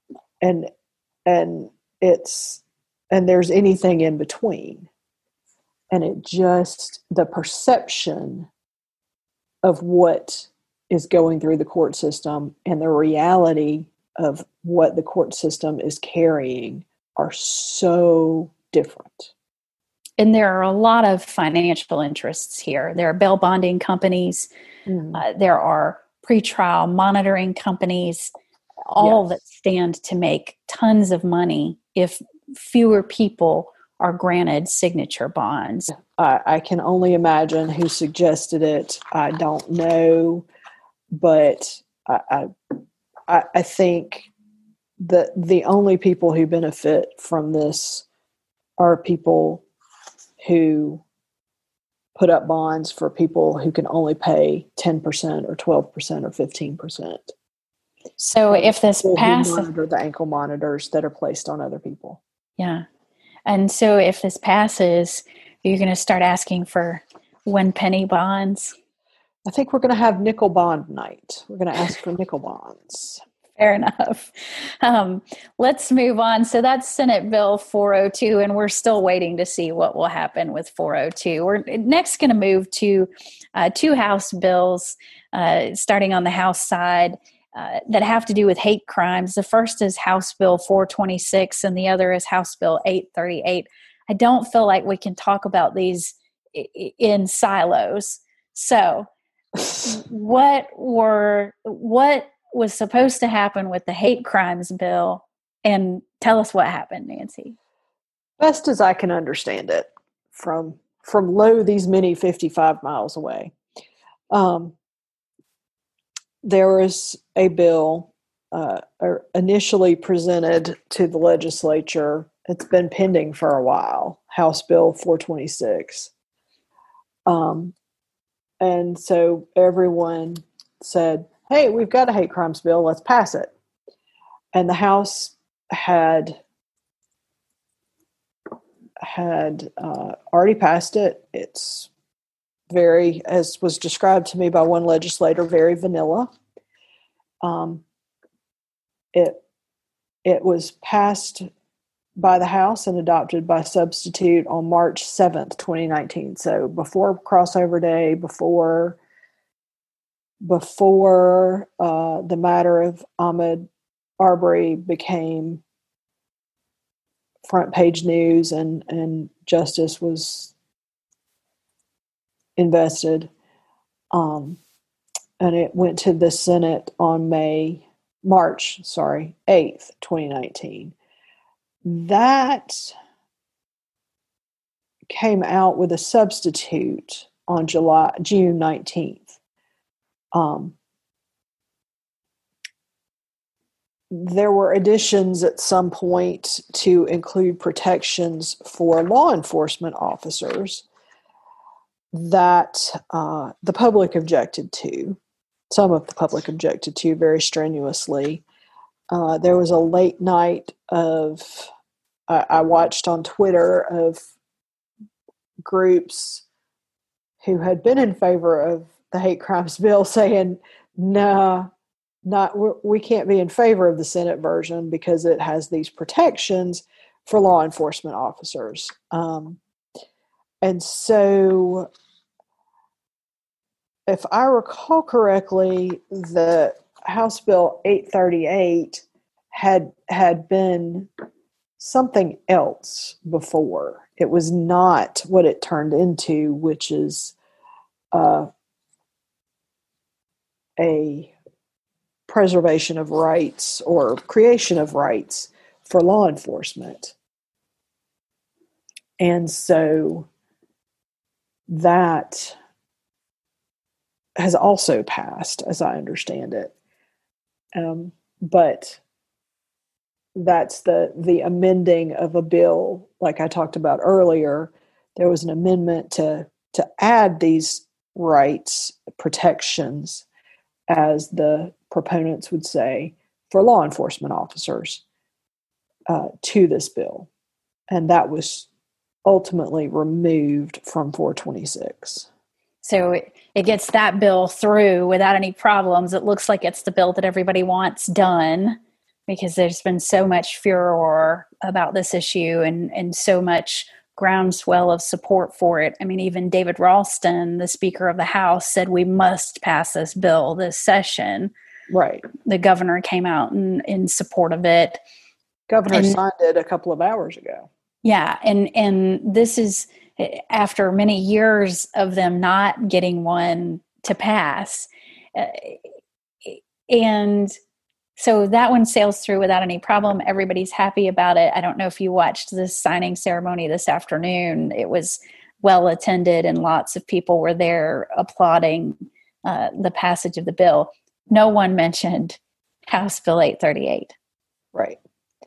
Speaker 2: and there's anything in between. And it just, the perception of what is going through the court system and the reality of what the court system is carrying are so different.
Speaker 3: And there are a lot of financial interests here. There are bail bonding companies. There are pretrial monitoring companies, all that stand to make tons of money if fewer people are granted signature bonds.
Speaker 2: I can only imagine who suggested it. I don't know, but I think that the only people who benefit from this are people who put up bonds for people who can only pay 10% or 12% or 15%.
Speaker 3: So if this passes,
Speaker 2: monitor the ankle monitors that are placed on other people.
Speaker 3: Yeah. And so if this passes, you're going to start asking for 1 penny bonds.
Speaker 2: I think we're going to have nickel bond night. We're going to ask for nickel bonds.
Speaker 3: Fair enough. Let's move on. So that's Senate Bill 402, and we're still waiting to see what will happen with 402. We're next going to move to 2 House bills, starting on the House side, that have to do with hate crimes. The first is House Bill 426, and the other is House Bill 838. I don't feel like we can talk about these in silos. So what was supposed to happen with the hate crimes bill, and tell us what happened, Nancy.
Speaker 2: Best as I can understand it from lo these many 55 miles away. There was a bill initially presented to the legislature. It's been pending for a while, House Bill 426. And so everyone said, hey, we've got a hate crimes bill, let's pass it. And the House had already passed it. It's very, as was described to me by one legislator, very vanilla. It was passed by the House and adopted by substitute on March 7th, 2019. So before crossover day, before the matter of Ahmaud Arbery became front page news and justice was invested. And it went to the Senate on March 8th, 2019. That came out with a substitute on June 19th. There were additions at some point to include protections for law enforcement officers that the public objected to. Some of the public objected to very strenuously. There was a late night I watched on Twitter of groups who had been in favor of the hate crimes bill saying, no, we can't be in favor of the Senate version because it has these protections for law enforcement officers. And so, if I recall correctly, the House Bill 838 had been something else before. It was not what it turned into, which is a preservation of rights or creation of rights for law enforcement. And so that has also passed, as I understand it. But that's the amending of a bill, like I talked about earlier. There was an amendment to add these rights, protections, as the proponents would say, for law enforcement officers to this bill. And that was ultimately removed from 426.
Speaker 3: So it gets that bill through without any problems. It looks like it's the bill that everybody wants done, because there's been so much furor about this issue and so much groundswell of support for it. I mean, even David Ralston, the Speaker of the House, said we must pass this bill this session.
Speaker 2: Right.
Speaker 3: The governor came out in support of it.
Speaker 2: Governor signed it a couple of hours ago.
Speaker 3: Yeah, and this is after many years of them not getting one to pass. And so that one sails through without any problem. Everybody's happy about it. I don't know if you watched this signing ceremony this afternoon. It was well attended and lots of people were there applauding the passage of the bill. No one mentioned House Bill 838.
Speaker 2: Right.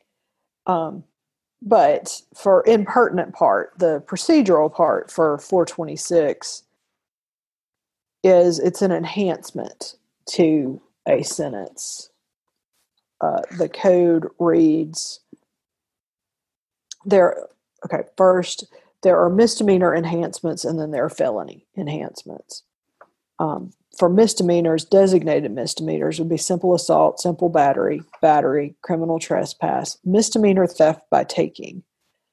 Speaker 2: But for impertinent part, the procedural part for 426 is it's an enhancement to a sentence. The code reads first, there are misdemeanor enhancements and then there are felony enhancements. For misdemeanors, designated misdemeanors would be simple assault, simple battery, criminal trespass, misdemeanor theft by taking.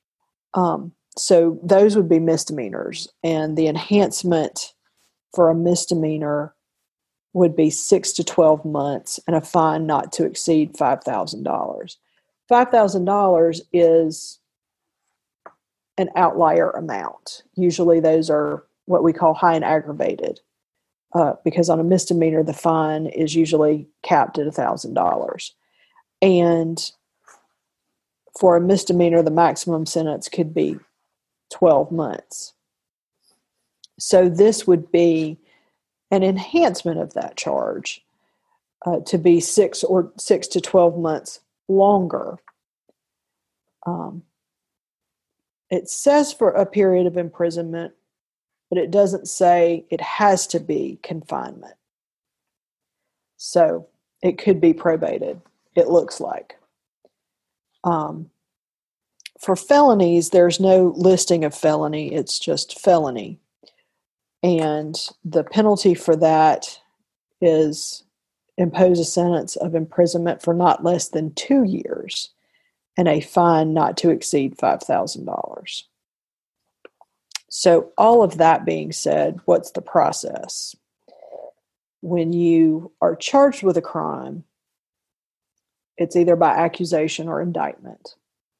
Speaker 2: So those would be misdemeanors, and the enhancement for a misdemeanor would be 6 to 12 months and a fine not to exceed $5,000. $5,000 is an outlier amount. Usually those are what we call high and aggravated. Because on a misdemeanor, the fine is usually capped at $1,000. And for a misdemeanor, the maximum sentence could be 12 months. So this would be an enhancement of that charge to be 6 to 12 months longer. It says for a period of imprisonment, but it doesn't say it has to be confinement. So it could be probated, it looks like. For felonies, there's no listing of felony, it's just felony. And the penalty for that is impose a sentence of imprisonment for not less than 2 years and a fine not to exceed $5,000. So all of that being said, what's the process? When you are charged with a crime, it's either by accusation or indictment.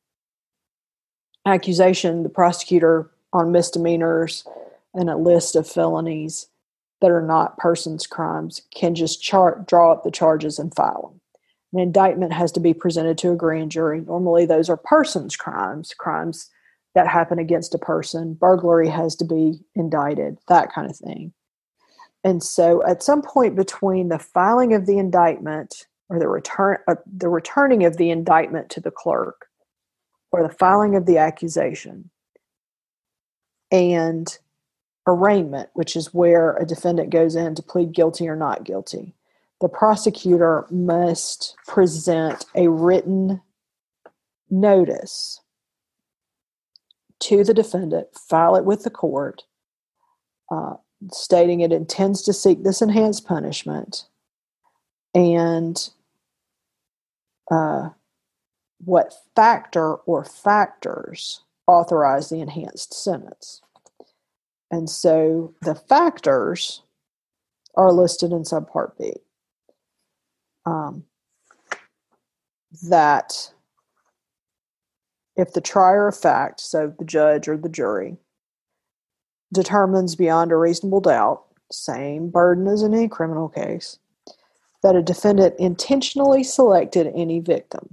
Speaker 2: Accusation, the prosecutor on misdemeanors and a list of felonies that are not persons' crimes can just draw up the charges and file them. An indictment has to be presented to a grand jury. Normally those are persons' crimes that happen against a person. Burglary has to be indicted, that kind of thing. And so at some point between the filing of the indictment or the returning of the indictment to the clerk or the filing of the accusation and arraignment, which is where a defendant goes in to plead guilty or not guilty, the prosecutor must present a written notice to the defendant, file it with the court, stating it intends to seek this enhanced punishment, and what factor or factors authorize the enhanced sentence. And so the factors are listed in subpart B. That if the trier of fact, so the judge or the jury, determines beyond a reasonable doubt, same burden as in any criminal case, that a defendant intentionally selected any victim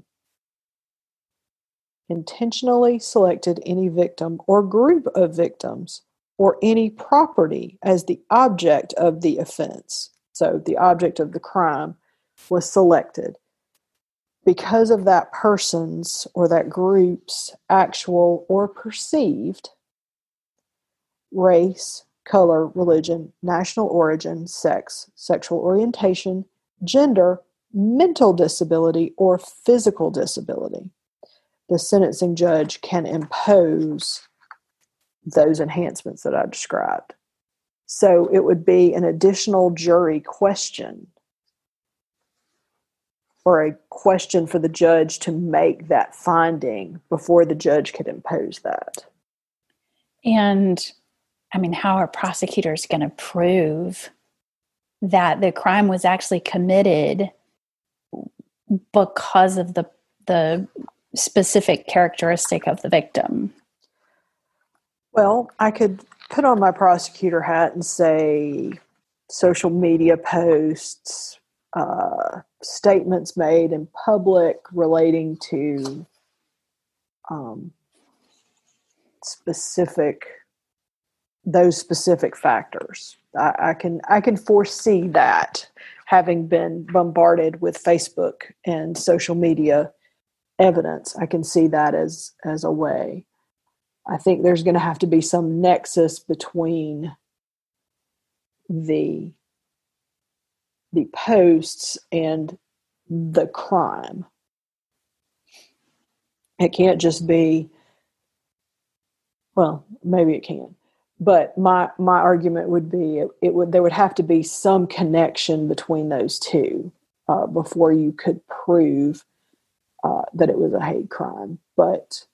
Speaker 2: or group of victims or any property as the object of the offense. So the object of the crime was selected because of that person's or that group's actual or perceived race, color, religion, national origin, sex, sexual orientation, gender, mental disability, or physical disability. the sentencing judge can impose those enhancements that I described. So it would be an additional jury question, or a question for the judge to make that finding before the judge could impose that.
Speaker 3: And I mean, how are prosecutors going to prove that the crime was actually committed because of the specific characteristic of the victim?
Speaker 2: Well, I could put on my prosecutor hat and say social media posts, statements made in public relating to those specific factors. I can foresee that, having been bombarded with Facebook and social media evidence. I can see that as a way. I think there's going to have to be some nexus between the posts and the crime. It can't just be, well, maybe it can, but my argument would be there would have to be some connection between those two before you could prove that it was a hate crime. But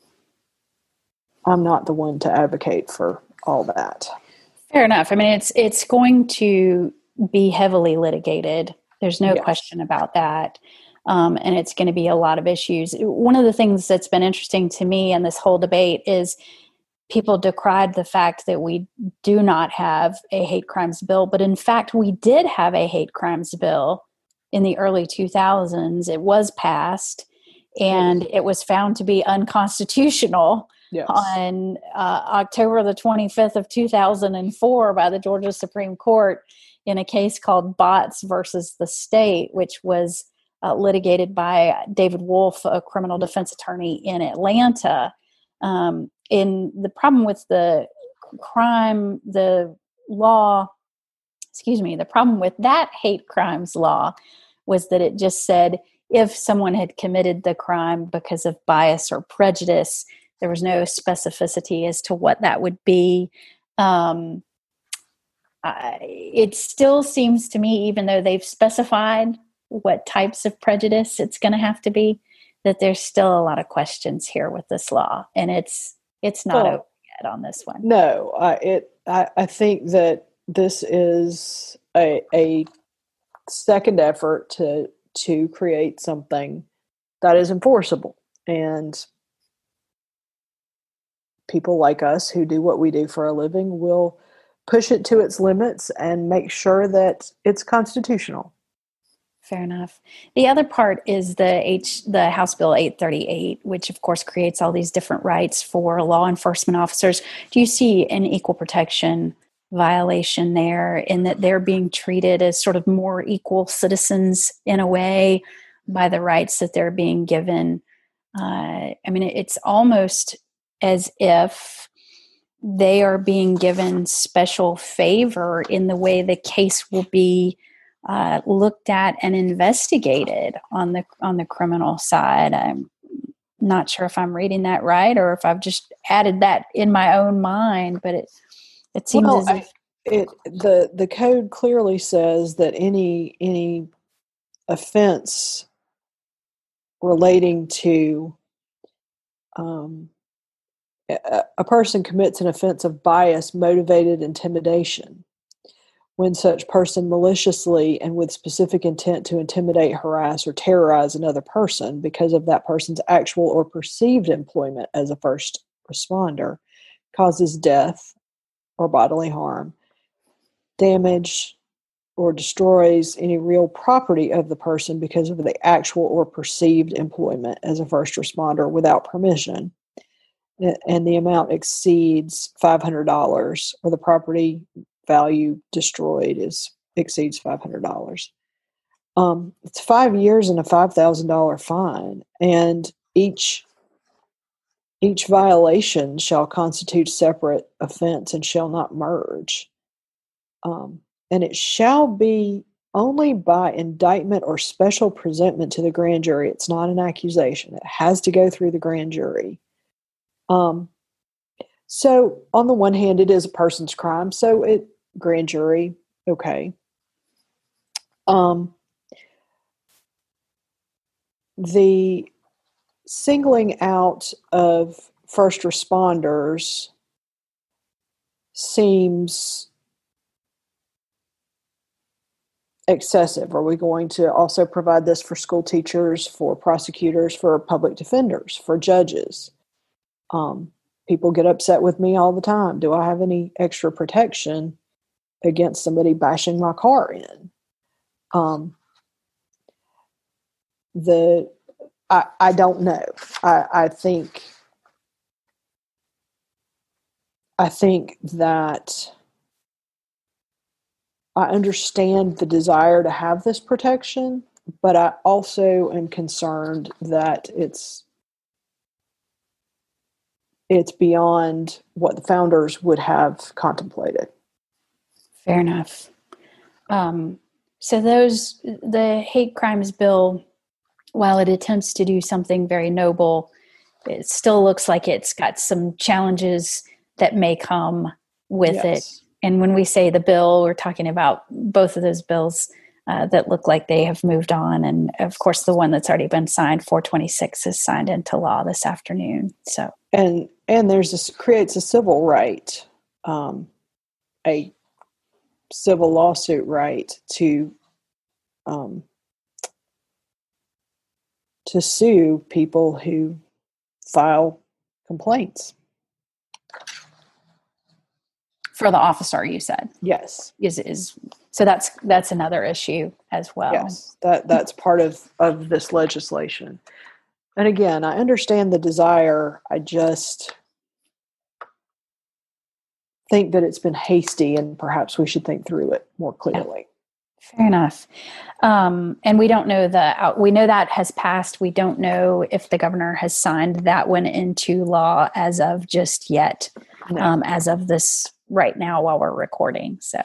Speaker 2: I'm not the one to advocate for all that.
Speaker 3: Fair enough. I mean, it's going to be heavily litigated. There's no question about that. And it's going to be a lot of issues. One of the things that's been interesting to me in this whole debate is people decried the fact that we do not have a hate crimes bill. But in fact, we did have a hate crimes bill in the early 2000s. It was passed, and it was found to be unconstitutional. Yes. On October the 25th of 2004 by the Georgia Supreme Court in a case called Botts versus the state, which was litigated by David Wolf, a criminal defense attorney in Atlanta. In the problem with the problem with that hate crimes law was that it just said if someone had committed the crime because of bias or prejudice, there was no specificity as to what that would be. It still seems to me, even though they've specified what types of prejudice it's going to have to be, that there's still a lot of questions here with this law, and it's not over yet on this one.
Speaker 2: No, I think that this is a second effort to create something that is enforceable, and people like us who do what we do for a living will push it to its limits and make sure that it's constitutional.
Speaker 3: Fair enough. The other part is the House Bill 838, which of course creates all these different rights for law enforcement officers. Do you see an equal protection violation there, in that they're being treated as sort of more equal citizens in a way by the rights that they're being given? I mean, it's almost as if they are being given special favor in the way the case will be looked at and investigated on the criminal side. I'm not sure if I'm reading that right or if I've just added that in my own mind, but it seems
Speaker 2: the code clearly says that any offense relating to a person commits an offense of bias, motivated intimidation, when such person maliciously and with specific intent to intimidate, harass, or terrorize another person because of that person's actual or perceived employment as a first responder, causes death or bodily harm, damage, or destroys any real property of the person because of the actual or perceived employment as a first responder without permission, and the amount exceeds $500, or the property value destroyed exceeds $500. It's 5 years and a $5,000 fine, and each violation shall constitute separate offense and shall not merge. And it shall be only by indictment or special presentment to the grand jury. It's not an accusation. It has to go through the grand jury. So on the one hand, it is a person's crime. So grand jury, okay. The singling out of first responders seems excessive. Are we going to also provide this for school teachers, for prosecutors, for public defenders, for judges? People get upset with me all the time. Do I have any extra protection against somebody bashing my car in? I don't know. I think that I understand the desire to have this protection, but I also am concerned that it's beyond what the founders would have contemplated.
Speaker 3: Fair enough. So the hate crimes bill, while it attempts to do something very noble, it still looks like it's got some challenges that may come with it. And when we say the bill, we're talking about both of those bills that look like they have moved on. And of course, the one that's already been signed, 426, is signed into law this afternoon. So
Speaker 2: and creates a civil right, a civil lawsuit right to sue people who file complaints.
Speaker 3: For the officer, you said?
Speaker 2: Yes.
Speaker 3: So that's another issue as well.
Speaker 2: Yes, that's part of this legislation. And again, I understand the desire. I just think that it's been hasty, and perhaps we should think through it more clearly.
Speaker 3: Yeah. Fair enough. And we don't know we know that has passed. We don't know if the governor has signed that one into law as of just yet, as of this right now while we're recording. So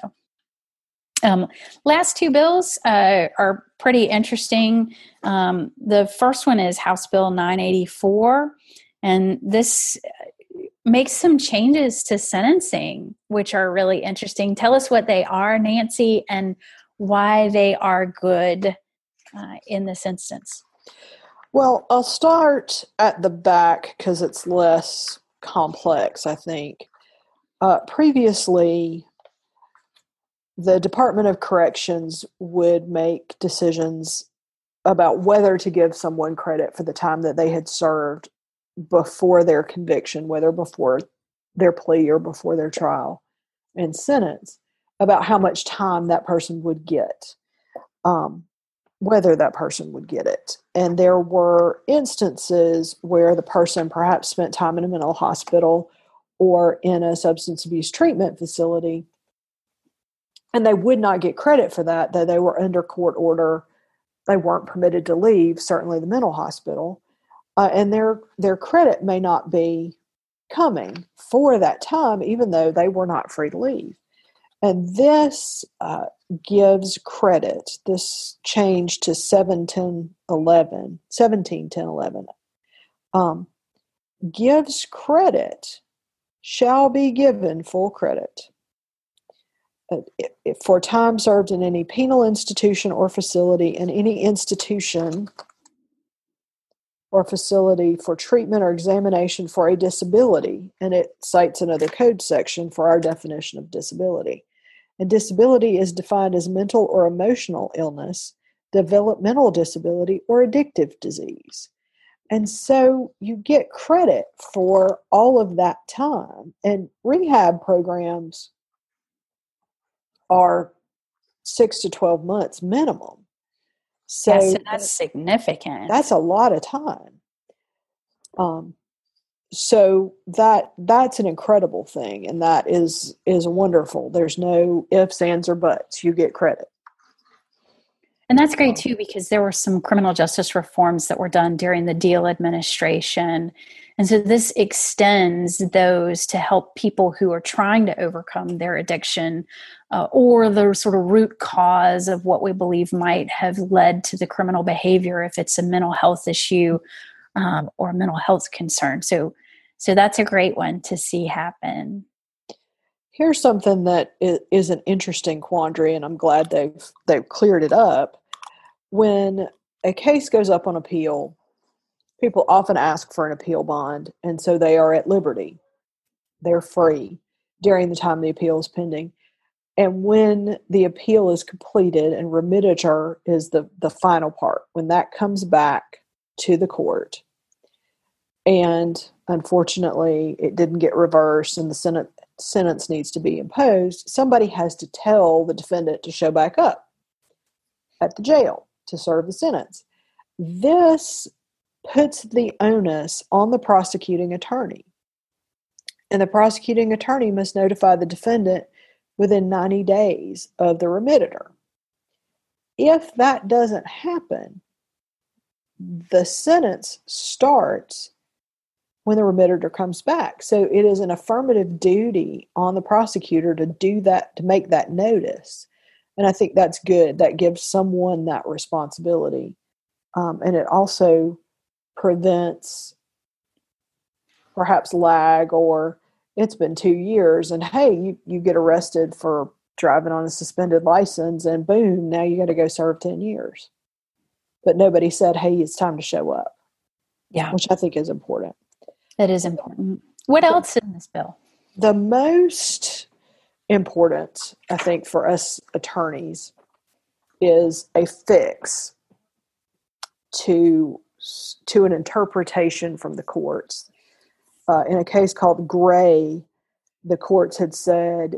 Speaker 3: last two bills are pretty interesting. The first one is House Bill 984, and this makes some changes to sentencing, which are really interesting. Tell us what they are, Nancy, and why they are good in this instance.
Speaker 2: Well, I'll start at the back because it's less complex, I think. Previously, the Department of Corrections would make decisions about whether to give someone credit for the time that they had served before their conviction, whether before their plea or before their trial and sentence, about how much time that person would get, whether that person would get it. And there were instances where the person perhaps spent time in a mental hospital or in a substance abuse treatment facility, and they would not get credit for that, though they were under court order. They weren't permitted to leave, certainly the mental hospital, and their credit may not be coming for that time, even though they were not free to leave. And this gives credit. This change to 171011 gives credit, shall be given full credit for time served in any penal institution or facility, in any institution or facility for treatment or examination for a disability. And it cites another code section for our definition of disability. And disability is defined as mental or emotional illness, developmental disability, or addictive disease. And so you get credit for all of that time. And rehab programs are 6 to 12 months minimum. So
Speaker 3: yes, that's significant.
Speaker 2: That's a lot of time. So that's an incredible thing, and that is wonderful. There's no ifs, ands, or buts. You get credit.
Speaker 3: And that's great too, because there were some criminal justice reforms that were done during the Deal administration. And so this extends those to help people who are trying to overcome their addiction or the sort of root cause of what we believe might have led to the criminal behavior, if it's a mental health issue or a mental health concern. So that's a great one to see happen.
Speaker 2: Here's something that is an interesting quandary, and I'm glad they've cleared it up. When a case goes up on appeal, people often ask for an appeal bond, and so they are at liberty. They're free during the time the appeal is pending. And when the appeal is completed, and remediature is the final part, when that comes back to the court, and unfortunately it didn't get reversed and the sentence needs to be imposed, somebody has to tell the defendant to show back up at the jail to serve the sentence. This puts the onus on the prosecuting attorney. And the prosecuting attorney must notify the defendant within 90 days of the remediature. If that doesn't happen, the sentence starts when the remediature comes back. So it is an affirmative duty on the prosecutor to do that, to make that notice. And I think that's good. That gives someone that responsibility. And it also prevents perhaps lag, or it's been 2 years and hey, you get arrested for driving on a suspended license and boom, now you got to go serve 10 years. But nobody said, hey, it's time to show up.
Speaker 3: Yeah.
Speaker 2: Which I think is important.
Speaker 3: That is important. What else in this bill?
Speaker 2: The most important, I think, for us attorneys is a fix to an interpretation from the courts. In a case called Gray, the courts had said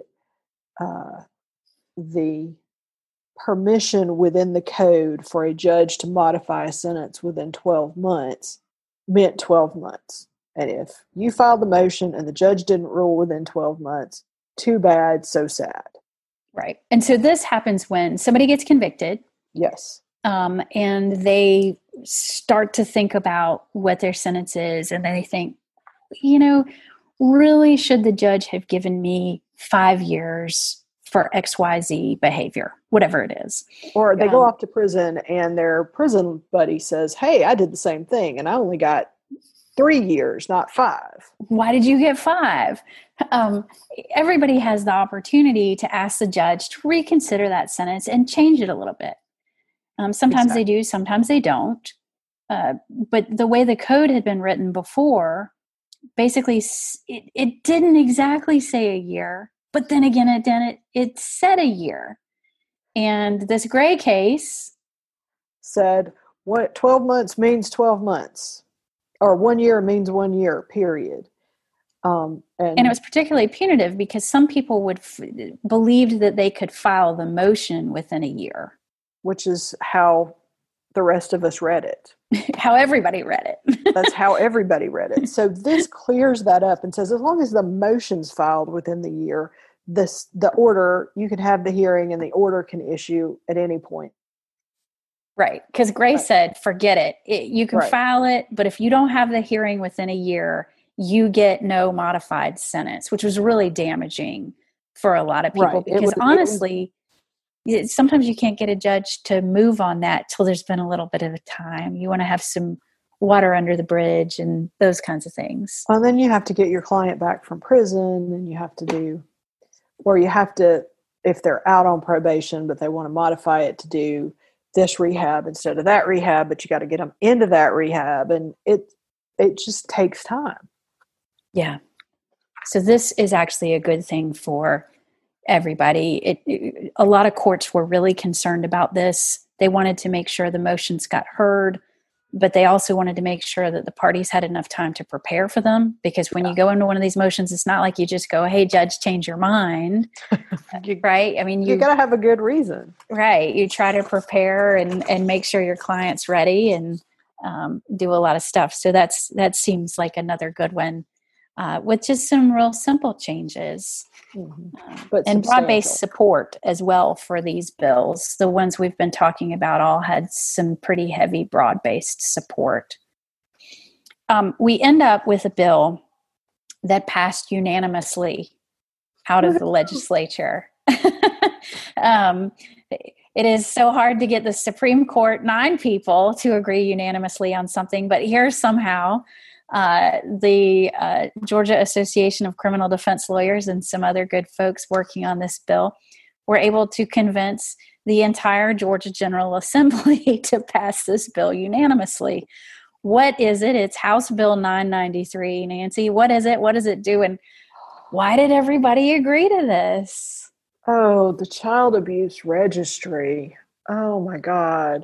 Speaker 2: the permission within the code for a judge to modify a sentence within 12 months meant 12 months. And if you filed the motion and the judge didn't rule within 12 months, too bad, so sad.
Speaker 3: Right. And so this happens when somebody gets convicted.
Speaker 2: Yes.
Speaker 3: And they start to think about what their sentence is. And they think, really, should the judge have given me 5 years for XYZ behavior, whatever it is?
Speaker 2: Or they go off to prison and their prison buddy says, hey, I did the same thing and I only got 3 years, not 5.
Speaker 3: Why did you get 5? Everybody has the opportunity to ask the judge to reconsider that sentence and change it a little bit. Sometimes They do, sometimes they don't. But the way the code had been written before, basically it didn't exactly say a year, but then again it said a year. And this Gray case
Speaker 2: said, what 12 months means 12 months. Or 1 year means 1 year, period. And
Speaker 3: it was particularly punitive because some people believed that they could file the motion within a year.
Speaker 2: Which is how the rest of us read it.
Speaker 3: How everybody read it.
Speaker 2: That's how everybody read it. So this clears that up and says as long as the motion's filed within the year, the order, you can have the hearing and the order can issue at any point.
Speaker 3: Right. Because Gray said, forget it. You can file it, but if you don't have the hearing within a year, you get no modified sentence, which was really damaging for a lot of people. Because honestly, sometimes you can't get a judge to move on that till there's been a little bit of a time. You want to have some water under the bridge and those kinds of things.
Speaker 2: And then you have to get your client back from prison and you have to if they're out on probation, but they want to modify it to do this rehab instead of that rehab, but you got to get them into that rehab, and it just takes time.
Speaker 3: Yeah. So this is actually a good thing for everybody. A lot of courts were really concerned about this. They wanted to make sure the motions got heard, but they also wanted to make sure that the parties had enough time to prepare for them, because when you go into one of these motions, it's not like you just go, hey, judge, change your mind. Right? I mean, you
Speaker 2: got to have a good reason.
Speaker 3: Right. You try to prepare and make sure your client's ready and do a lot of stuff. So that seems like another good one. with just some real simple changes.
Speaker 2: But
Speaker 3: and broad-based support as well for these bills. The ones we've been talking about all had some pretty heavy broad-based support. We end up with a bill that passed unanimously out of the legislature. It is so hard to get the Supreme Court 9 people to agree unanimously on something, but here somehow the Georgia Association of Criminal Defense Lawyers and some other good folks working on this bill were able to convince the entire Georgia General Assembly to pass this bill unanimously. What is it? It's House Bill 993. Nancy, what is it? What does it do? And why did everybody agree to this?
Speaker 2: Oh, the Child Abuse Registry. Oh, my God.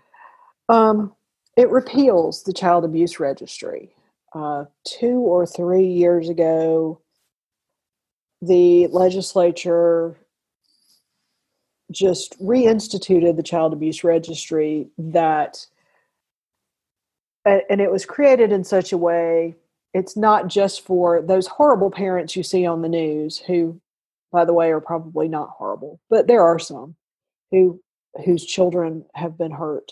Speaker 2: It repeals the Child Abuse Registry. 2 or 3 years ago, the legislature just reinstituted the Child Abuse Registry and it was created in such a way, it's not just for those horrible parents you see on the news who, by the way, are probably not horrible, but there are some whose children have been hurt.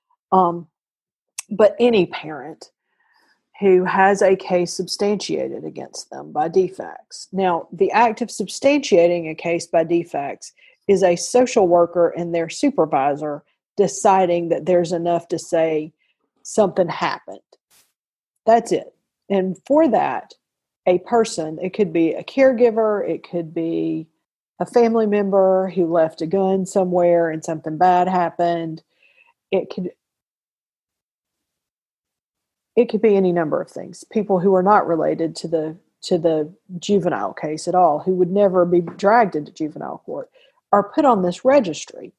Speaker 2: But any parent who has a case substantiated against them by DFACS. Now, the act of substantiating a case by DFACS is a social worker and their supervisor deciding that there's enough to say something happened. That's it. And for that, a person, it could be a caregiver, it could be a family member who left a gun somewhere and something bad happened. It could be any number of things. People who are not related to the juvenile case at all, who would never be dragged into juvenile court, are put on this registry.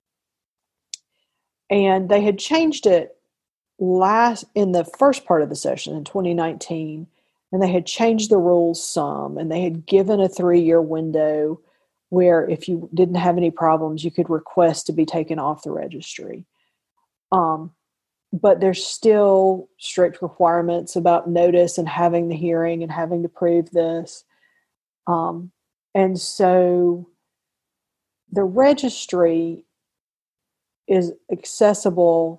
Speaker 2: And they had changed it in the first part of the session in 2019, and they had changed the rules some, and they had given a 3-year window where if you didn't have any problems, you could request to be taken off the registry. But there's still strict requirements about notice and having the hearing and having to prove this. And so the registry is accessible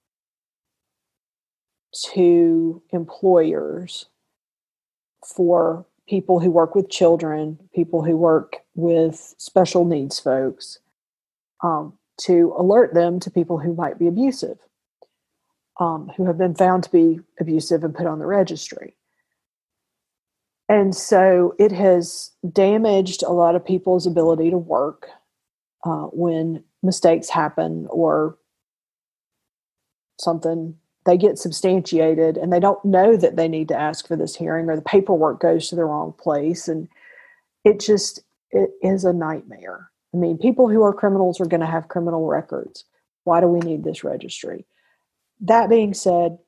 Speaker 2: to employers for people who work with children, people who work with special needs folks, to alert them to people who might be abusive. Who have been found to be abusive and put on the registry. And so it has damaged a lot of people's ability to work when mistakes happen or something, they get substantiated and they don't know that they need to ask for this hearing, or the paperwork goes to the wrong place. And it is a nightmare. I mean, people who are criminals are going to have criminal records. Why do we need this registry? That being said,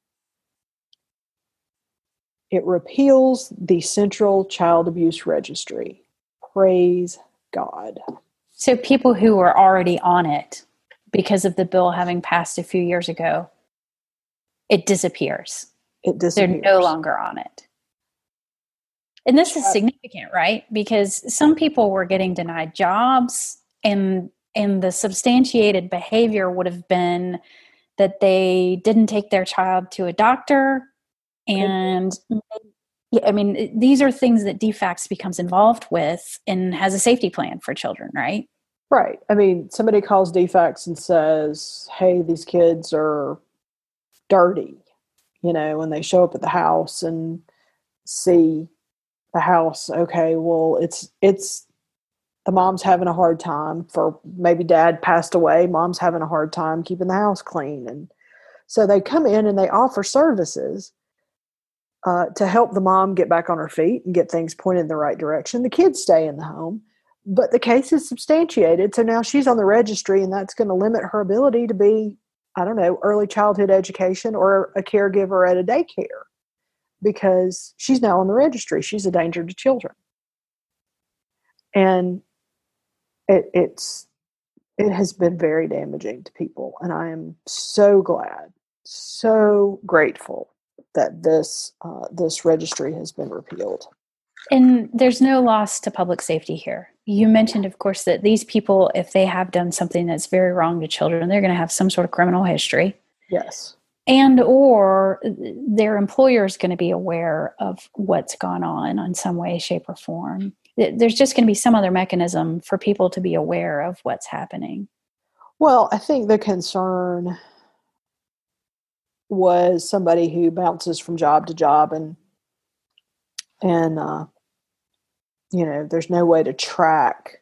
Speaker 2: it repeals the Central Child Abuse Registry. Praise God.
Speaker 3: So people who were already on it because of the bill having passed a few years ago, it disappears.
Speaker 2: It disappears.
Speaker 3: They're no longer on it. And this is significant, right? Because some people were getting denied jobs, and the substantiated behavior would have been that they didn't take their child to a doctor. And I mean, these are things that DFACS becomes involved with and has a safety plan for children, right?
Speaker 2: Right. I mean, somebody calls DFACS and says, hey, these kids are dirty, when they show up at the house and see the house. Okay, well, it's the mom's having a hard time, for maybe dad passed away. Mom's having a hard time keeping the house clean. And so they come in and they offer services to help the mom get back on her feet and get things pointed in the right direction. The kids stay in the home, but the case is substantiated. So now she's on the registry, and that's going to limit her ability to be, early childhood education or a caregiver at a daycare, because she's now on the registry. She's a danger to children. And it has been very damaging to people. And I am so glad, so grateful that this registry has been repealed.
Speaker 3: And there's no loss to public safety here. You mentioned, of course, that these people, if they have done something that's very wrong to children, they're going to have some sort of criminal history.
Speaker 2: Yes.
Speaker 3: And or their employer is going to be aware of what's gone on in some way, shape, or form. There's just going to be some other mechanism for people to be aware of what's happening.
Speaker 2: Well, I think the concern was somebody who bounces from job to job and there's no way to track.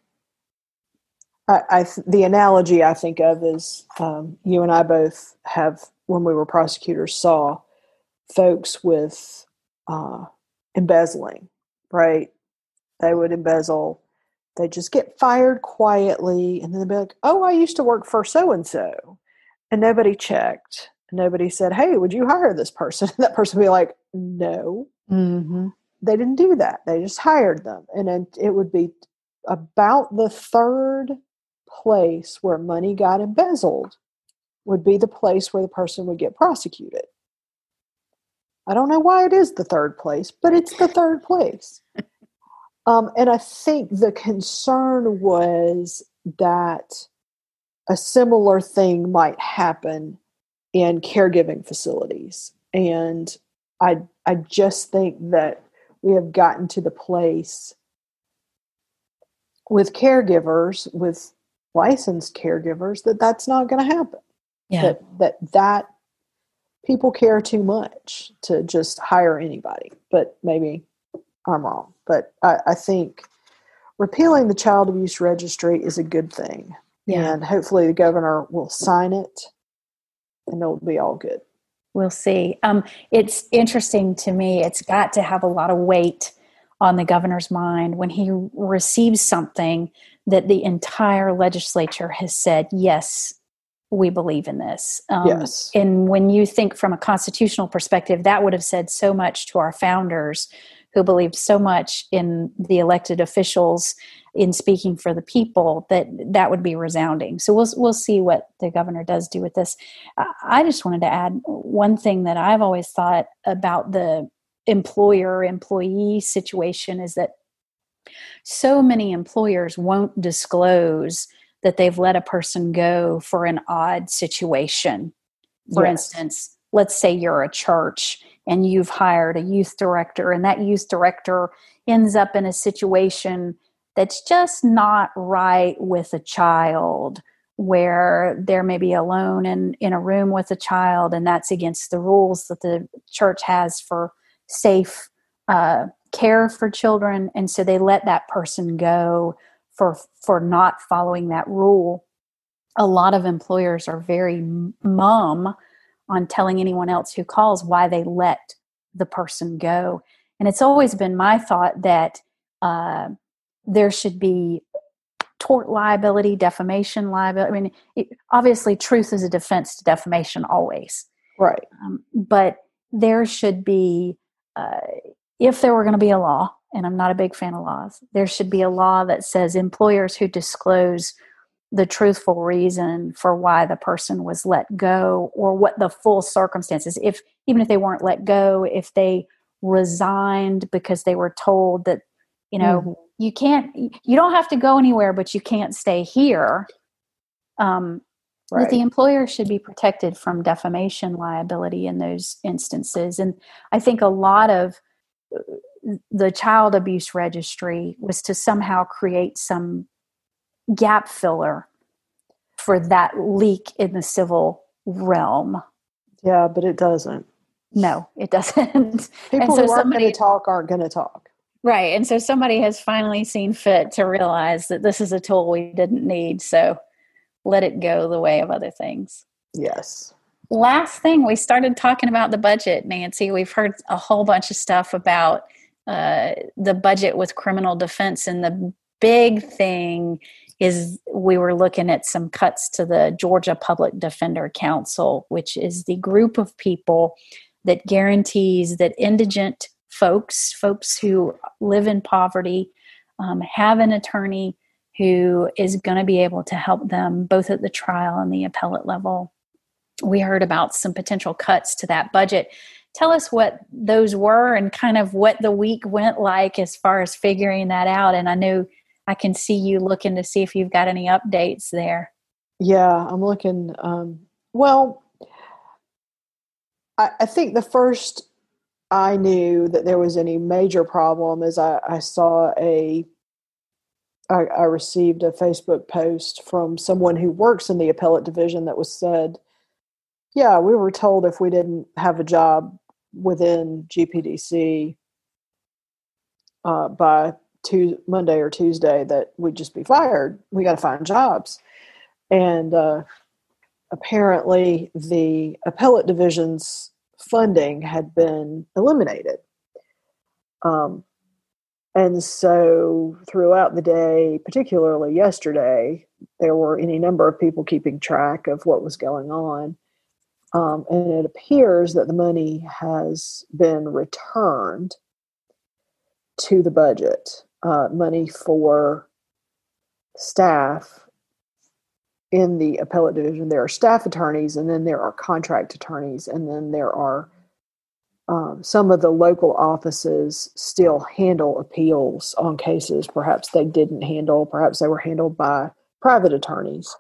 Speaker 2: The analogy I think of is you and I both have, when we were prosecutors, saw folks with embezzling, right? They would embezzle. They just get fired quietly, and then they'd be like, "Oh, I used to work for so-and-so," and nobody checked. Nobody said, "Hey, would you hire this person?" And that person would be like, "No."
Speaker 3: Mm-hmm.
Speaker 2: They didn't do that. They just hired them. And then it would be about the third place where money got embezzled would be the place where the person would get prosecuted. I don't know why it is the third place, but it's the third place. And I think the concern was that a similar thing might happen in caregiving facilities. And I just think that we have gotten to the place with caregivers, with licensed caregivers, that's not going to happen.
Speaker 3: Yeah.
Speaker 2: That people care too much to just hire anybody. But maybe I'm wrong. But I think repealing the child abuse registry is a good thing.
Speaker 3: Yeah.
Speaker 2: And hopefully the governor will sign it and it'll be all good.
Speaker 3: We'll see. It's interesting to me. It's got to have a lot of weight on the governor's mind when he receives something that the entire legislature has said, yes, we believe in this.
Speaker 2: Yes.
Speaker 3: And when you think from a constitutional perspective, that would have said so much to our founders who believed so much in the elected officials in speaking for the people, that would be resounding. So we'll see what the governor does do with this. I just wanted to add one thing that I've always thought about the employer-employee situation is that so many employers won't disclose that they've let a person go for an odd situation. For instance, let's say you're a church and you've hired a youth director, and that youth director ends up in a situation that's just not right with a child, where they're maybe alone in a room with a child, and that's against the rules that the church has for safe care for children. And so they let that person go for not following that rule. A lot of employers are very mum on telling anyone else who calls why they let the person go. And it's always been my thought that there should be tort liability, defamation liability. I mean, obviously truth is a defense to defamation always.
Speaker 2: Right.
Speaker 3: But there should be, if there were going to be a law, and I'm not a big fan of laws, there should be a law that says employers who disclose the truthful reason for why the person was let go, or what the full circumstances, even if they weren't let go, if they resigned because they were told that, you don't have to go anywhere, but you can't stay here. That the employer should be protected from defamation liability in those instances. And I think a lot of the child abuse registry was to somehow create some gap filler for that leak in the civil realm.
Speaker 2: Yeah, but it doesn't.
Speaker 3: No, it doesn't.
Speaker 2: People who aren't going to talk aren't going to talk.
Speaker 3: Right. And so somebody has finally seen fit to realize that this is a tool we didn't need. So let it go the way of other things.
Speaker 2: Yes.
Speaker 3: Last thing, we started talking about the budget, Nancy. We've heard a whole bunch of stuff about the budget with criminal defense. And the big thing is we were looking at some cuts to the Georgia Public Defender Council, which is the group of people that guarantees that indigent folks who live in poverty, have an attorney who is going to be able to help them both at the trial and the appellate level. We heard about some potential cuts to that budget. tell us what those were and kind of what the week went like as far as figuring that out. And I know I can see you looking to see if you've got any updates there.
Speaker 2: Yeah, I'm looking. Well, I think the first I knew that there was any major problem is I received a Facebook post from someone who works in the appellate division that was said, yeah, we were told if we didn't have a job within GPDC by Monday or Tuesday that we'd just be fired. We got to find jobs. And apparently the appellate division's funding had been eliminated. And so throughout the day, particularly yesterday, there were any number of people keeping track of what was going on. And it appears that the money has been returned to the budget, money for staff in the appellate division. There are staff attorneys, and then there are contract attorneys, and then there are some of the local offices still handle appeals on cases perhaps they didn't handle, perhaps they were handled by private attorneys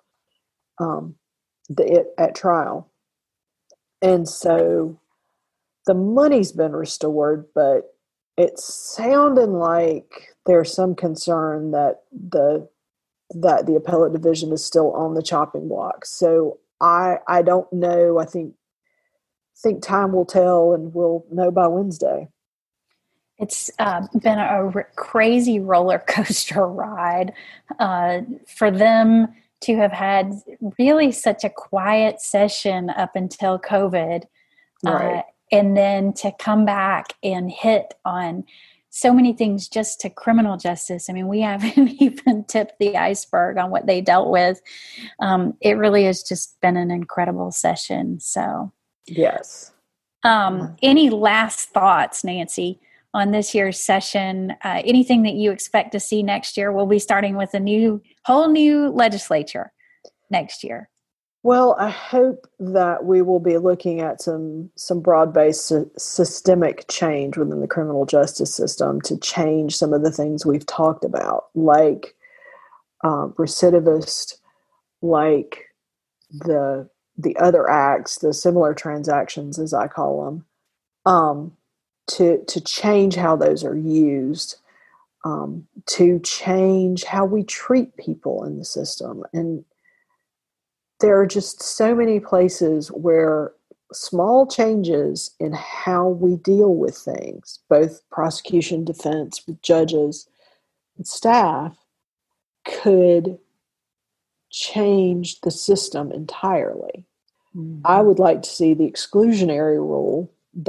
Speaker 2: at trial. And so the money's been restored, but it's sounding like there's some concern that the appellate division is still on the chopping block. So I don't know. I think time will tell, and we'll know by Wednesday.
Speaker 3: It's been a crazy roller coaster ride for them to have had really such a quiet session up until COVID.
Speaker 2: Right.
Speaker 3: And then to come back and hit on so many things just to criminal justice. I mean, we haven't even tipped the iceberg on what they dealt with. It really has just been an incredible session. So,
Speaker 2: yes.
Speaker 3: Any last thoughts, Nancy, on this year's session? Anything that you expect to see next year? We'll be starting with a whole new legislature next year.
Speaker 2: Well, I hope that we will be looking at some broad-based systemic change within the criminal justice system to change some of the things we've talked about, like recidivist, like the other acts, the similar transactions, as I call them, to change how those are used, to change how we treat people in the system. And there are just so many places where small changes in how we deal with things, both prosecution, defense, with judges, and staff, could change the system entirely. Mm-hmm. I would like to see the exclusionary rule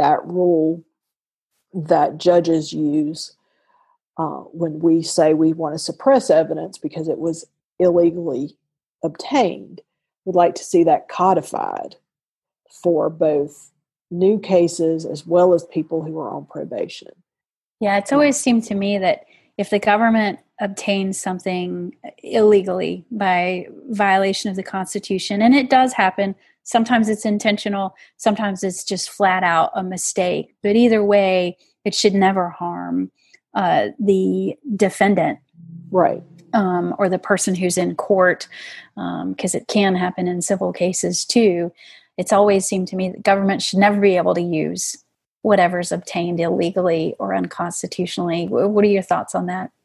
Speaker 2: that judges use when we say we want to suppress evidence because it was illegally obtained. We'd like to see that codified for both new cases as well as people who are on probation.
Speaker 3: Yeah, it's always seemed to me that if the government obtains something illegally by violation of the Constitution, and it does happen, sometimes it's intentional, sometimes it's just flat out a mistake, but either way, it should never harm the defendant.
Speaker 2: Right.
Speaker 3: Or the person who's in court, because it can happen in civil cases too. It's always seemed to me that government should never be able to use whatever's obtained illegally or unconstitutionally. What are your thoughts on that?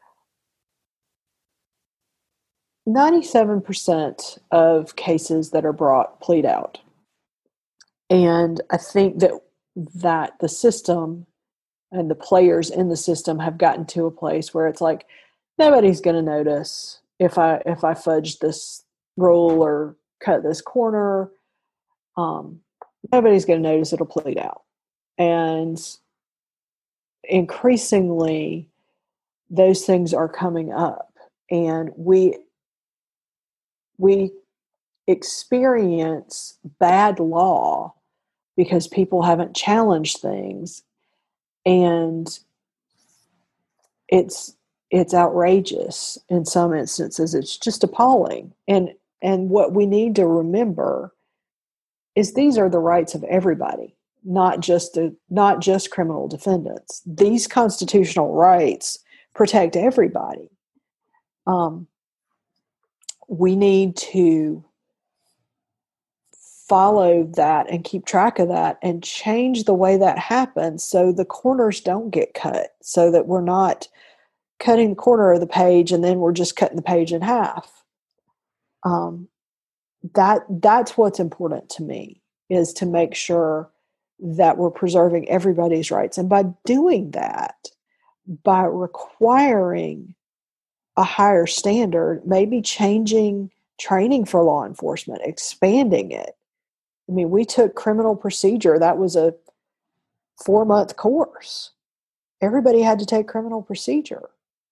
Speaker 2: 97% of cases that are brought plead out. And I think that the system and the players in the system have gotten to a place where it's like, nobody's going to notice if I fudge this rule or cut this corner. Nobody's going to notice. It'll plead out. And increasingly, those things are coming up. And we experience bad law because people haven't challenged things. And it's outrageous in some instances. It's just appalling. And what we need to remember is these are the rights of everybody. not just criminal defendants. These constitutional rights protect everybody. We need to follow that and keep track of that and change the way that happens so the corners don't get cut, so that we're not cutting the corner of the page and then we're just cutting the page in half. That's what's important to me, is to make sure that we're preserving everybody's rights. And by doing that, by requiring a higher standard, maybe changing training for law enforcement, expanding it. I mean, we took criminal procedure. That was a 4-month course. Everybody had to take criminal procedure.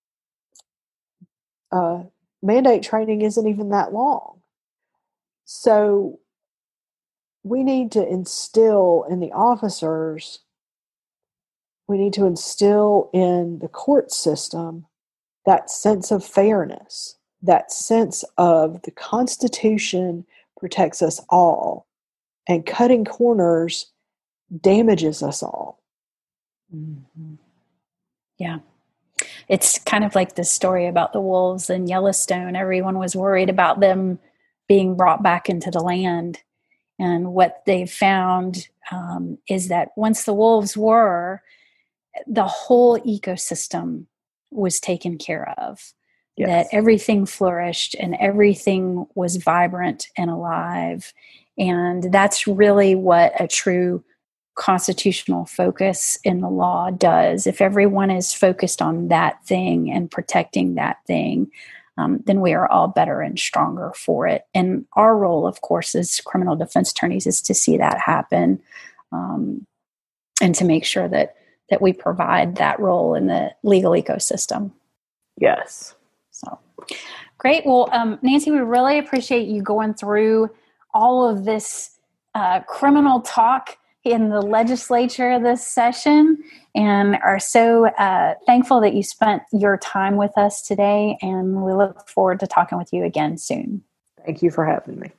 Speaker 2: Mandate training isn't even that long. So we need to instill in the officers, we need to instill in the court system that sense of fairness, that sense of the Constitution protects us all, and cutting corners damages us all.
Speaker 3: Mm-hmm. Yeah. It's kind of like the story about the wolves in Yellowstone. Everyone was worried about them being brought back into the land. And what they found is that once the wolves were, the whole ecosystem was taken care of. Yes. That everything flourished and everything was vibrant and alive. And that's really what a true constitutional focus in the law does. If everyone is focused on that thing and protecting that thing, then we are all better and stronger for it. And our role, of course, as criminal defense attorneys is to see that happen, and to make sure that we provide that role in the legal ecosystem.
Speaker 2: Yes.
Speaker 3: So great. Well, Nancy, we really appreciate you going through all of this criminal talk in the legislature this session, and are so thankful that you spent your time with us today, and we look forward to talking with you again soon.
Speaker 2: Thank you for having me.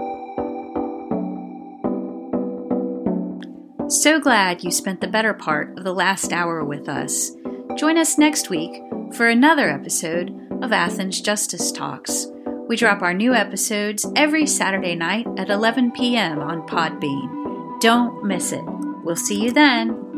Speaker 1: So glad you spent the better part of the last hour with us. Join us next week for another episode of Athens Justice Talks. We drop our new episodes every Saturday night at 11 p.m. on Podbean. Don't miss it. We'll see you then.